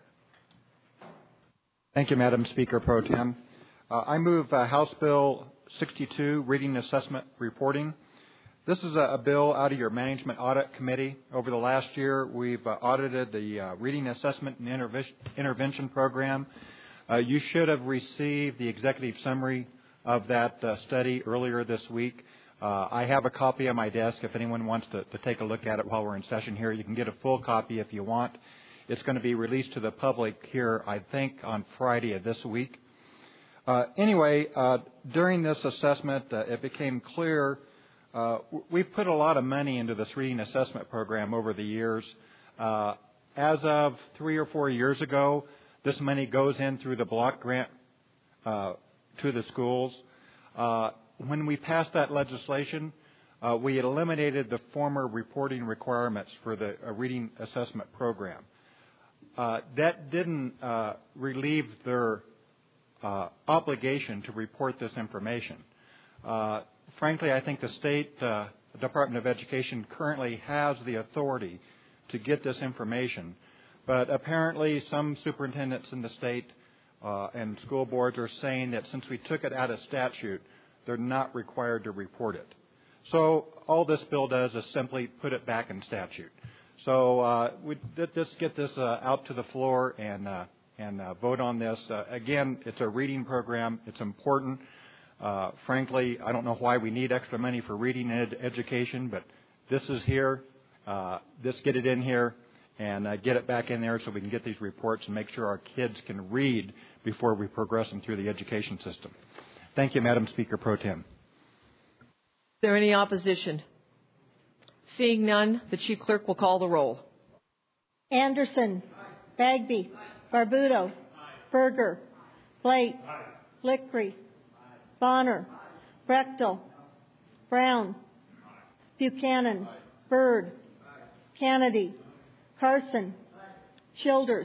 Thank you, Madam Speaker Pro Tem. Uh, I move uh, House Bill sixty-two, Reading, Assessment, Reporting. This is a, a bill out of your Management Audit Committee. Over the last year, we've uh, audited the uh, Reading, Assessment, and Interve- Intervention Program. Uh, you should have received the executive summary of that uh, study earlier this week. Uh, I have a copy on my desk if anyone wants to, to take a look at it while we're in session here. You can get a full copy if you want. It's going to be released to the public here, I think, on Friday of this week. Uh, anyway, uh, during this assessment, uh, it became clear uh, we've put a lot of money into this reading assessment program over the years. Uh, as of three or four years ago, this money goes in through the block grant uh, to the schools. Uh, when we passed that legislation, uh, we eliminated the former reporting requirements for the uh, reading assessment program. Uh, that didn't uh, relieve their uh, obligation to report this information. Uh, frankly, I think the state uh, Department of Education currently has the authority to get this information, but apparently some superintendents in the state uh, and school boards are saying that since we took it out of statute, they're not required to report it. So all this bill does is simply put it back in statute. So uh, we just get this uh, out to the floor and uh, and uh, vote on this. Uh, again, it's a reading program. It's important. Uh, frankly, I don't know why we need extra money for reading ed- education, but this is here. Uh, just get it in here and uh, get it back in there so we can get these reports and make sure our kids can read before we progress them through the education system. Thank you, Madam Speaker Pro Tem. Is there any opposition? Seeing none, the Chief Clerk will call the roll. Anderson. Bagby. Barbuto. Berger. Blake. Lickery. Bonner. Brechtel. Brown. Buchanan. Byrd. Kennedy. Carson. Childers.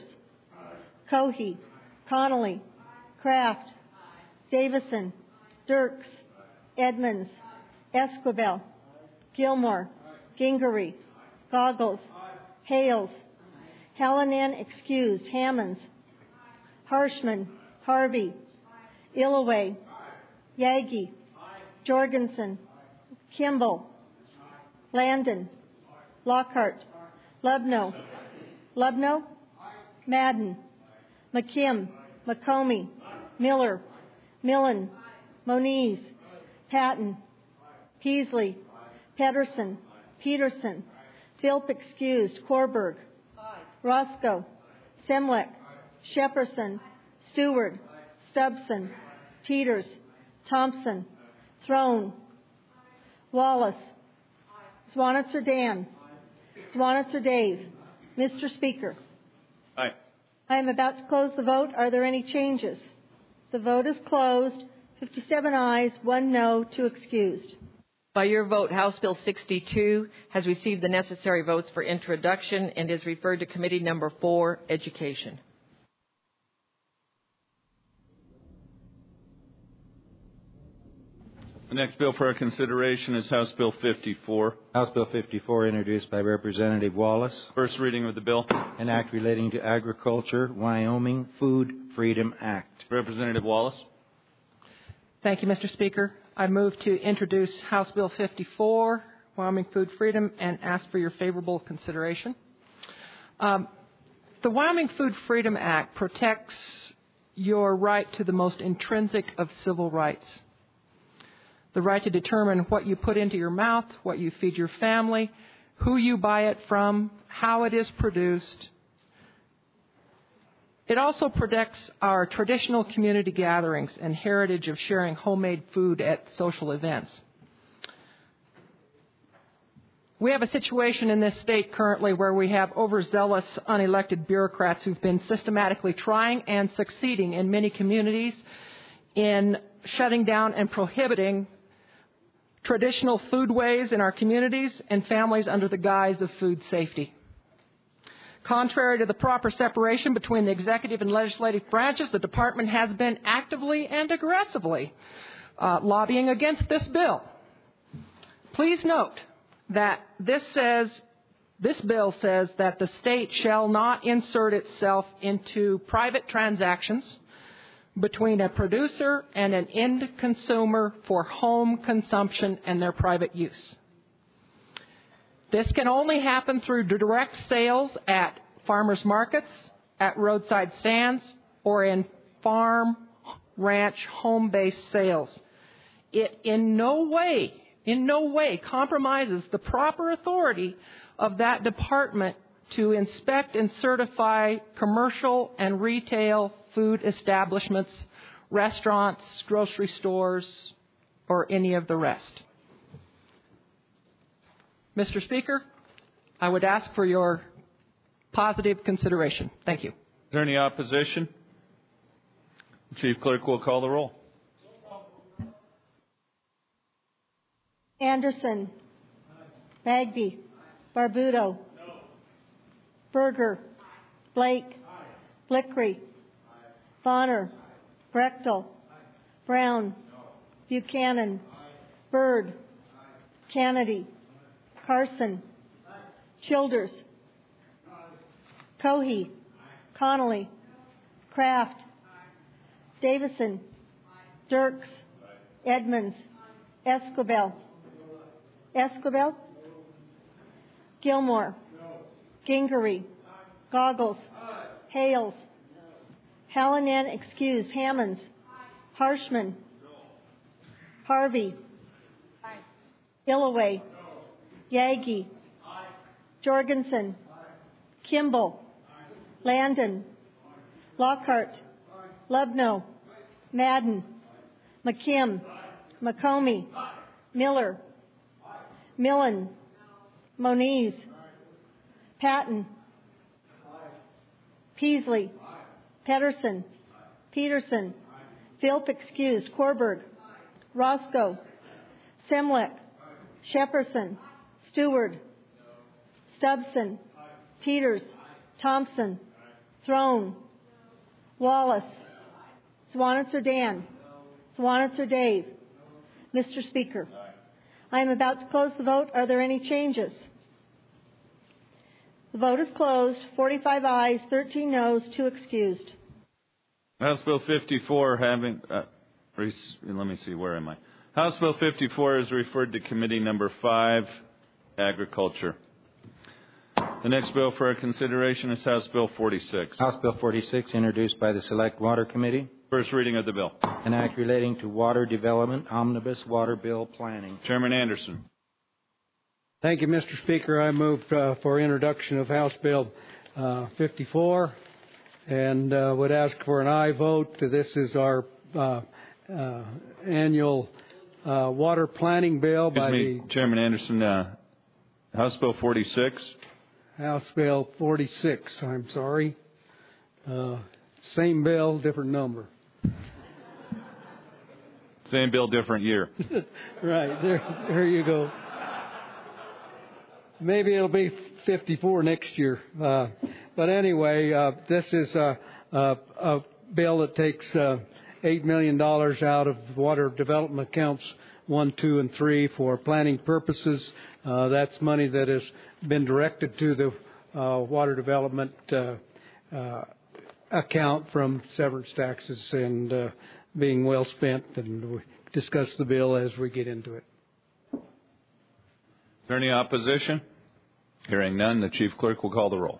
Cohey. Connolly. Kraft. Davison. Dirks. Edmonds. Esquivel. Gilmore. Gingery. Goggles. Hales. Hallinan excused. Hammonds. Harshman. Harvey. Illaway. Yagi. Jorgensen. Kimball. Landon. Lockhart. Lubno. Lubno. Madden. McKim. McComey. Miller. Millen. Moniz. Patton. Peasley. Pedersen. Peterson. Philp excused. Korberg. Roscoe. Semlek. Shepperson. Stewart. Stubson. Teeters. Thompson. Throne. Wallace. Swanitzer Dan. Swanitzer Dave. Mister Speaker. Aye. I am about to close the vote. Are there any changes? The vote is closed. fifty-seven ayes, one no, two excused. By your vote, House Bill sixty-two has received the necessary votes for introduction and is referred to Committee Number four, Education. The next bill for our consideration is House Bill fifty-four. House Bill fifty-four, introduced by Representative Wallace. First reading of the bill. An act relating to agriculture, Wyoming Food Freedom Act. Representative Wallace. Thank you, Mister Speaker. I move to introduce House Bill fifty-four, Wyoming Food Freedom, and ask for your favorable consideration. Um, the Wyoming Food Freedom Act protects your right to the most intrinsic of civil rights. The right to determine what you put into your mouth, what you feed your family, who you buy it from, how it is produced. It also protects our traditional community gatherings and heritage of sharing homemade food at social events. We have a situation in this state currently where we have overzealous, unelected bureaucrats who've been systematically trying and succeeding in many communities in shutting down and prohibiting traditional foodways in our communities and families under the guise of food safety. Contrary to the proper separation between the executive and legislative branches, the department has been actively and aggressively uh, lobbying against this bill. Please note that this says, this bill says that the state shall not insert itself into private transactions between a producer and an end consumer for home consumption and their private use. This can only happen through direct sales at farmers markets, at roadside stands, or in farm, ranch, home-based sales. It in no way, in no way compromises the proper authority of that department to inspect and certify commercial and retail food establishments, restaurants, grocery stores, or any of the rest. Mister Speaker, I would ask for your positive consideration. Thank you. Is there any opposition? Chief Clerk will call the roll. Anderson. Bagby. Barbuto. Berger. Blake. Blickery. Bonner. Brechtel. Brown. Buchanan. Byrd. Kennedy. Carson. Childers. Cohey. Connolly. Kraft. Davison. Dirks. Edmonds. Esquivel. Esquivel. Gilmore. Gingery. Goggles. Hales. Hallinan excused. Hammonds. Harshman. Harvey. Illaway. Yagi. Jorgensen. Kimball. Landon. Lockhart. Lubno. Madden. McKim. McComey. Miller. Millen. Moniz. Patton. Peasley. Pedersen. Peterson. Philp excused. Korberg. Roscoe. Semlek. Shepperson. Stewart. Stubson. Teeters. Thompson. Throne. Wallace. Swanitzer Dan. Swanitzer Dave. Mister Speaker, I am about to close the vote. Are there any changes? The vote is closed. forty-five ayes, thirteen noes, two excused. House Bill fifty-four having, uh, let me see, where am I? House Bill fifty-four is referred to Committee Number five, Agriculture. The next bill for our consideration is House Bill forty-six. House Bill forty-six, introduced by the Select Water Committee. First reading of the bill. An act relating to water development, omnibus water bill planning. Chairman Anderson. Thank you, Mister Speaker. I move uh, for introduction of House Bill uh, fifty-four and uh, would ask for an aye vote. This is our uh, uh, annual uh, water planning bill Excuse by me, the Chairman Anderson. Uh, House Bill forty-six. House Bill forty-six. I'm sorry. Uh, same bill, different number. Same bill, different year. Right, there, there you go. Maybe it'll be fifty-four next year. Uh, but anyway, uh, this is a, a, a bill that takes uh, eight million dollars out of water development accounts one, two, and three for planning purposes. Uh, that's money that has been directed to the uh, water development uh, uh, account from severance taxes and uh, being well spent, and we'll discuss the bill as we get into it. Is there any opposition? Hearing none, the Chief Clerk will call the roll.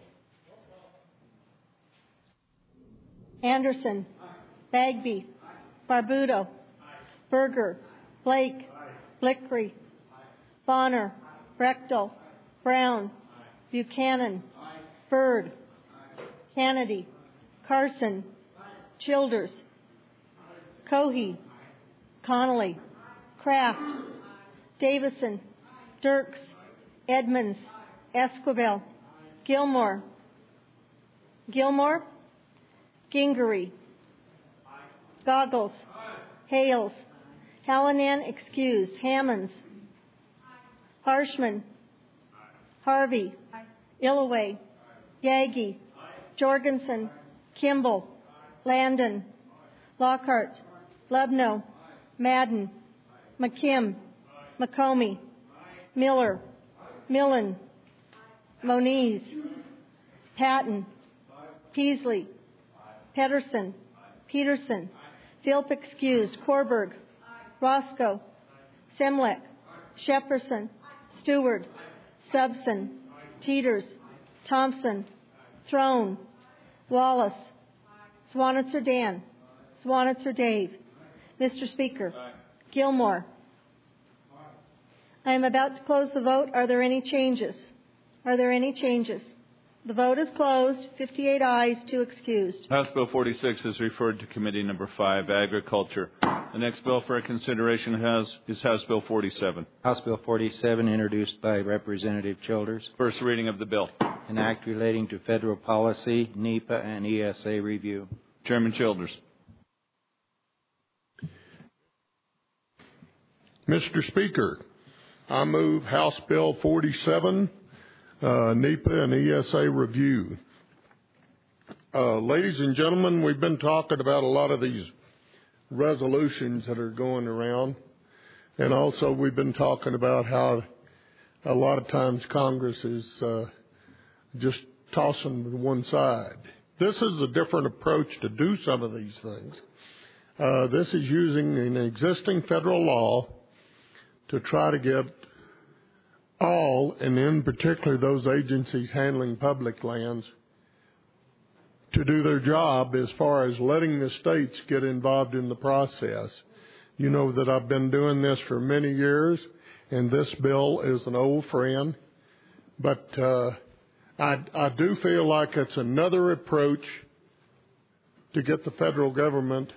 Anderson. Bagby. Barbuto. Berger. Blake. Blickery. Bonner. Brechtel. Brown. Buchanan. Byrd. Kennedy. Carson. Childers. Cohey. Connolly. Kraft. Davison. Dirks. Edmonds. Esquivel. Gilmore. Gilmore. Gingery. Goggles. Hales. Hallinan excused. Hammonds. Harshman. Harvey. Illaway. Yagi, Jorgensen, Kimball, Landon, Lockhart, Lubno, Madden, McKim, McComey, Miller, Millen, Moniz, Patton, Peasley, Pedersen, Peterson, Philp excused, Korberg, Roscoe, Semlek, Shepperson, Stewart, Stubson, Teeters, Thompson, Throne, Wallace, Swanitzer Dan, Swanitzer Dave. Mister Speaker, Gilmore. I am about to close the vote. Are there any changes? Are there any changes? The vote is closed. fifty-eight ayes, two excused. House Bill forty-six is referred to Committee Number five, Agriculture. The next bill for consideration has, is House Bill forty-seven. House Bill forty-seven, introduced by Representative Childers. First reading of the bill. An act relating to federal policy, NEPA, and E S A review. Chairman Childers. Mister Speaker, I move House Bill forty-seven, uh, NEPA and E S A review. Uh, ladies and gentlemen, we've been talking about a lot of these resolutions that are going around, and also we've been talking about how a lot of times Congress is uh, just tossing to one side. This is a different approach to do some of these things. Uh, this is using an existing federal law to try to get all, and in particular those agencies handling public lands, to do their job as far as letting the states get involved in the process. You know that I've been doing this for many years, and this bill is an old friend, but uh, I, I do feel like it's another approach to get the federal government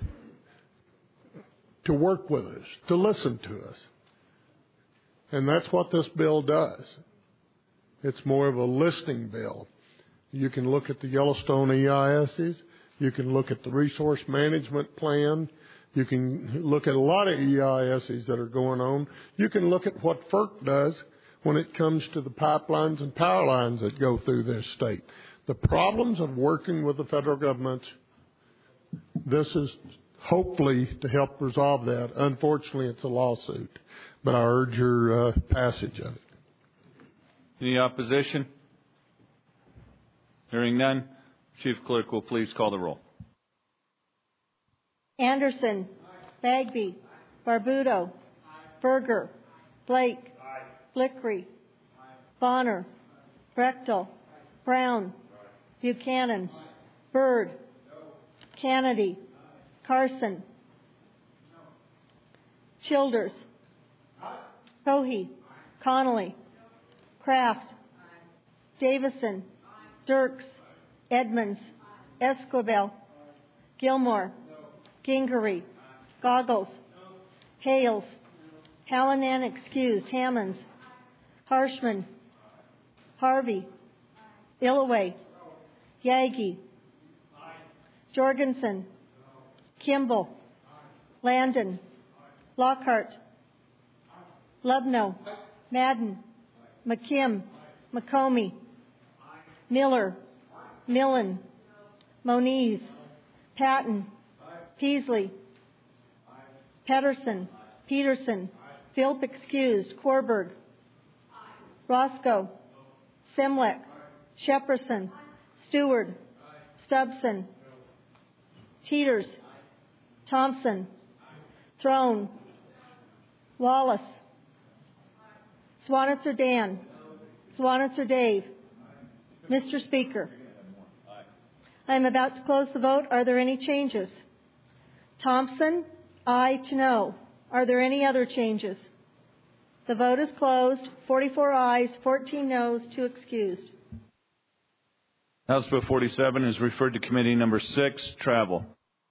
to work with us, to listen to us. And that's what this bill does. It's more of a listing bill. You can look at the Yellowstone E I Ss. You can look at the resource management plan. You can look at a lot of E I Ss that are going on. You can look at what FERC does when it comes to the pipelines and power lines that go through this state. The problems of working with the federal government, this is hopefully to help resolve that. Unfortunately, it's a lawsuit. But I urge your uh, passage of it. Any opposition? Hearing none, Chief Clerk will please call the roll. Anderson, Bagby, Barbudo, Berger, Blake, Flickery, Bonner, Brechtel, Brown, Buchanan, Byrd, Kennedy, Carson, Childers, Cohey, Connolly, Kraft, Davison, Dirks, Edmonds, Esquivel, Gilmore, Gingery, Goggles, Hales, Hallinan excused, Hammonds, Harshman, Harvey, Illaway, Yagi, Jorgensen, Kimball, Landon, Lockhart, Lubno, Madden, McKim, McComey, Miller, Millen, Moniz, Patton, Peasley, Pedersen, Peterson, Philp excused, Korberg, Roscoe, Semlek, Shepperson, Stewart, Stubson, Teeters, Thompson, Throne, Wallace, Swanitzer Dan, Swanitzer Dave. Mister Speaker, I am about to close the vote. Are there any changes? Thompson, aye to no. Are there any other changes? The vote is closed. forty-four ayes, fourteen noes, two excused. House Bill forty-seven is referred to Committee Number six, Travel.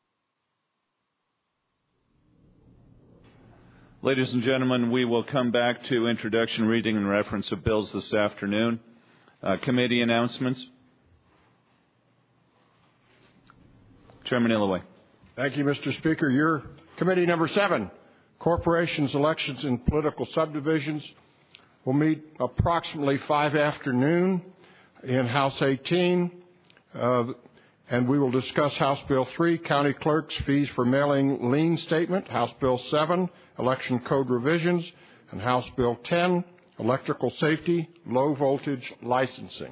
Ladies and gentlemen, we will come back to introduction, reading, and reference of bills this afternoon. Uh, committee announcements. Chairman Illaway. Thank you, Mister Speaker. Your committee number seven, Corporations, Elections, and Political Subdivisions, will meet approximately five afternoon. in House eighteen, uh, and we will discuss House Bill three, County Clerk's Fees for Mailing Lien Statement, House Bill seven, Election Code Revisions, and House Bill ten, Electrical Safety, Low Voltage Licensing.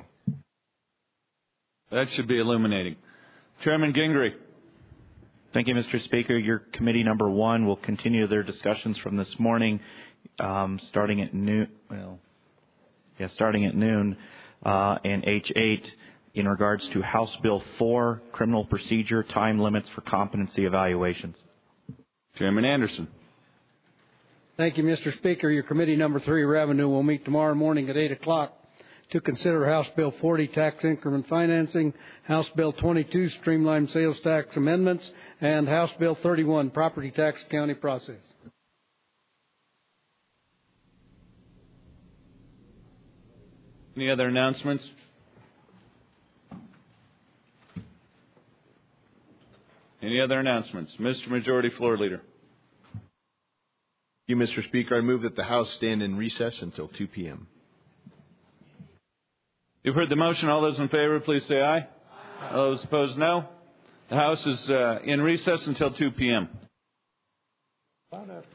That should be illuminating. Chairman Gingrey. Thank you, Mister Speaker. Your committee number one will continue their discussions from this morning, um, starting at noon. Well, yeah, starting at noon, uh, in H eight in regards to House Bill four, Criminal Procedure Time Limits for Competency Evaluations. Chairman Anderson. Thank you, Mister Speaker. Your committee number three, Revenue, will meet tomorrow morning at eight o'clock to consider House Bill forty, Tax Increment Financing, House Bill twenty-two, Streamlined Sales Tax Amendments, and House Bill thirty-one, Property Tax County Process. Any other announcements? Any other announcements? Mister Majority Floor Leader. Thank you, Mister Speaker. I move that the House stand in recess until two p.m. You've heard the motion. All those in favor, please say aye. Aye. All those opposed, no. The House is uh, in recess until two p.m.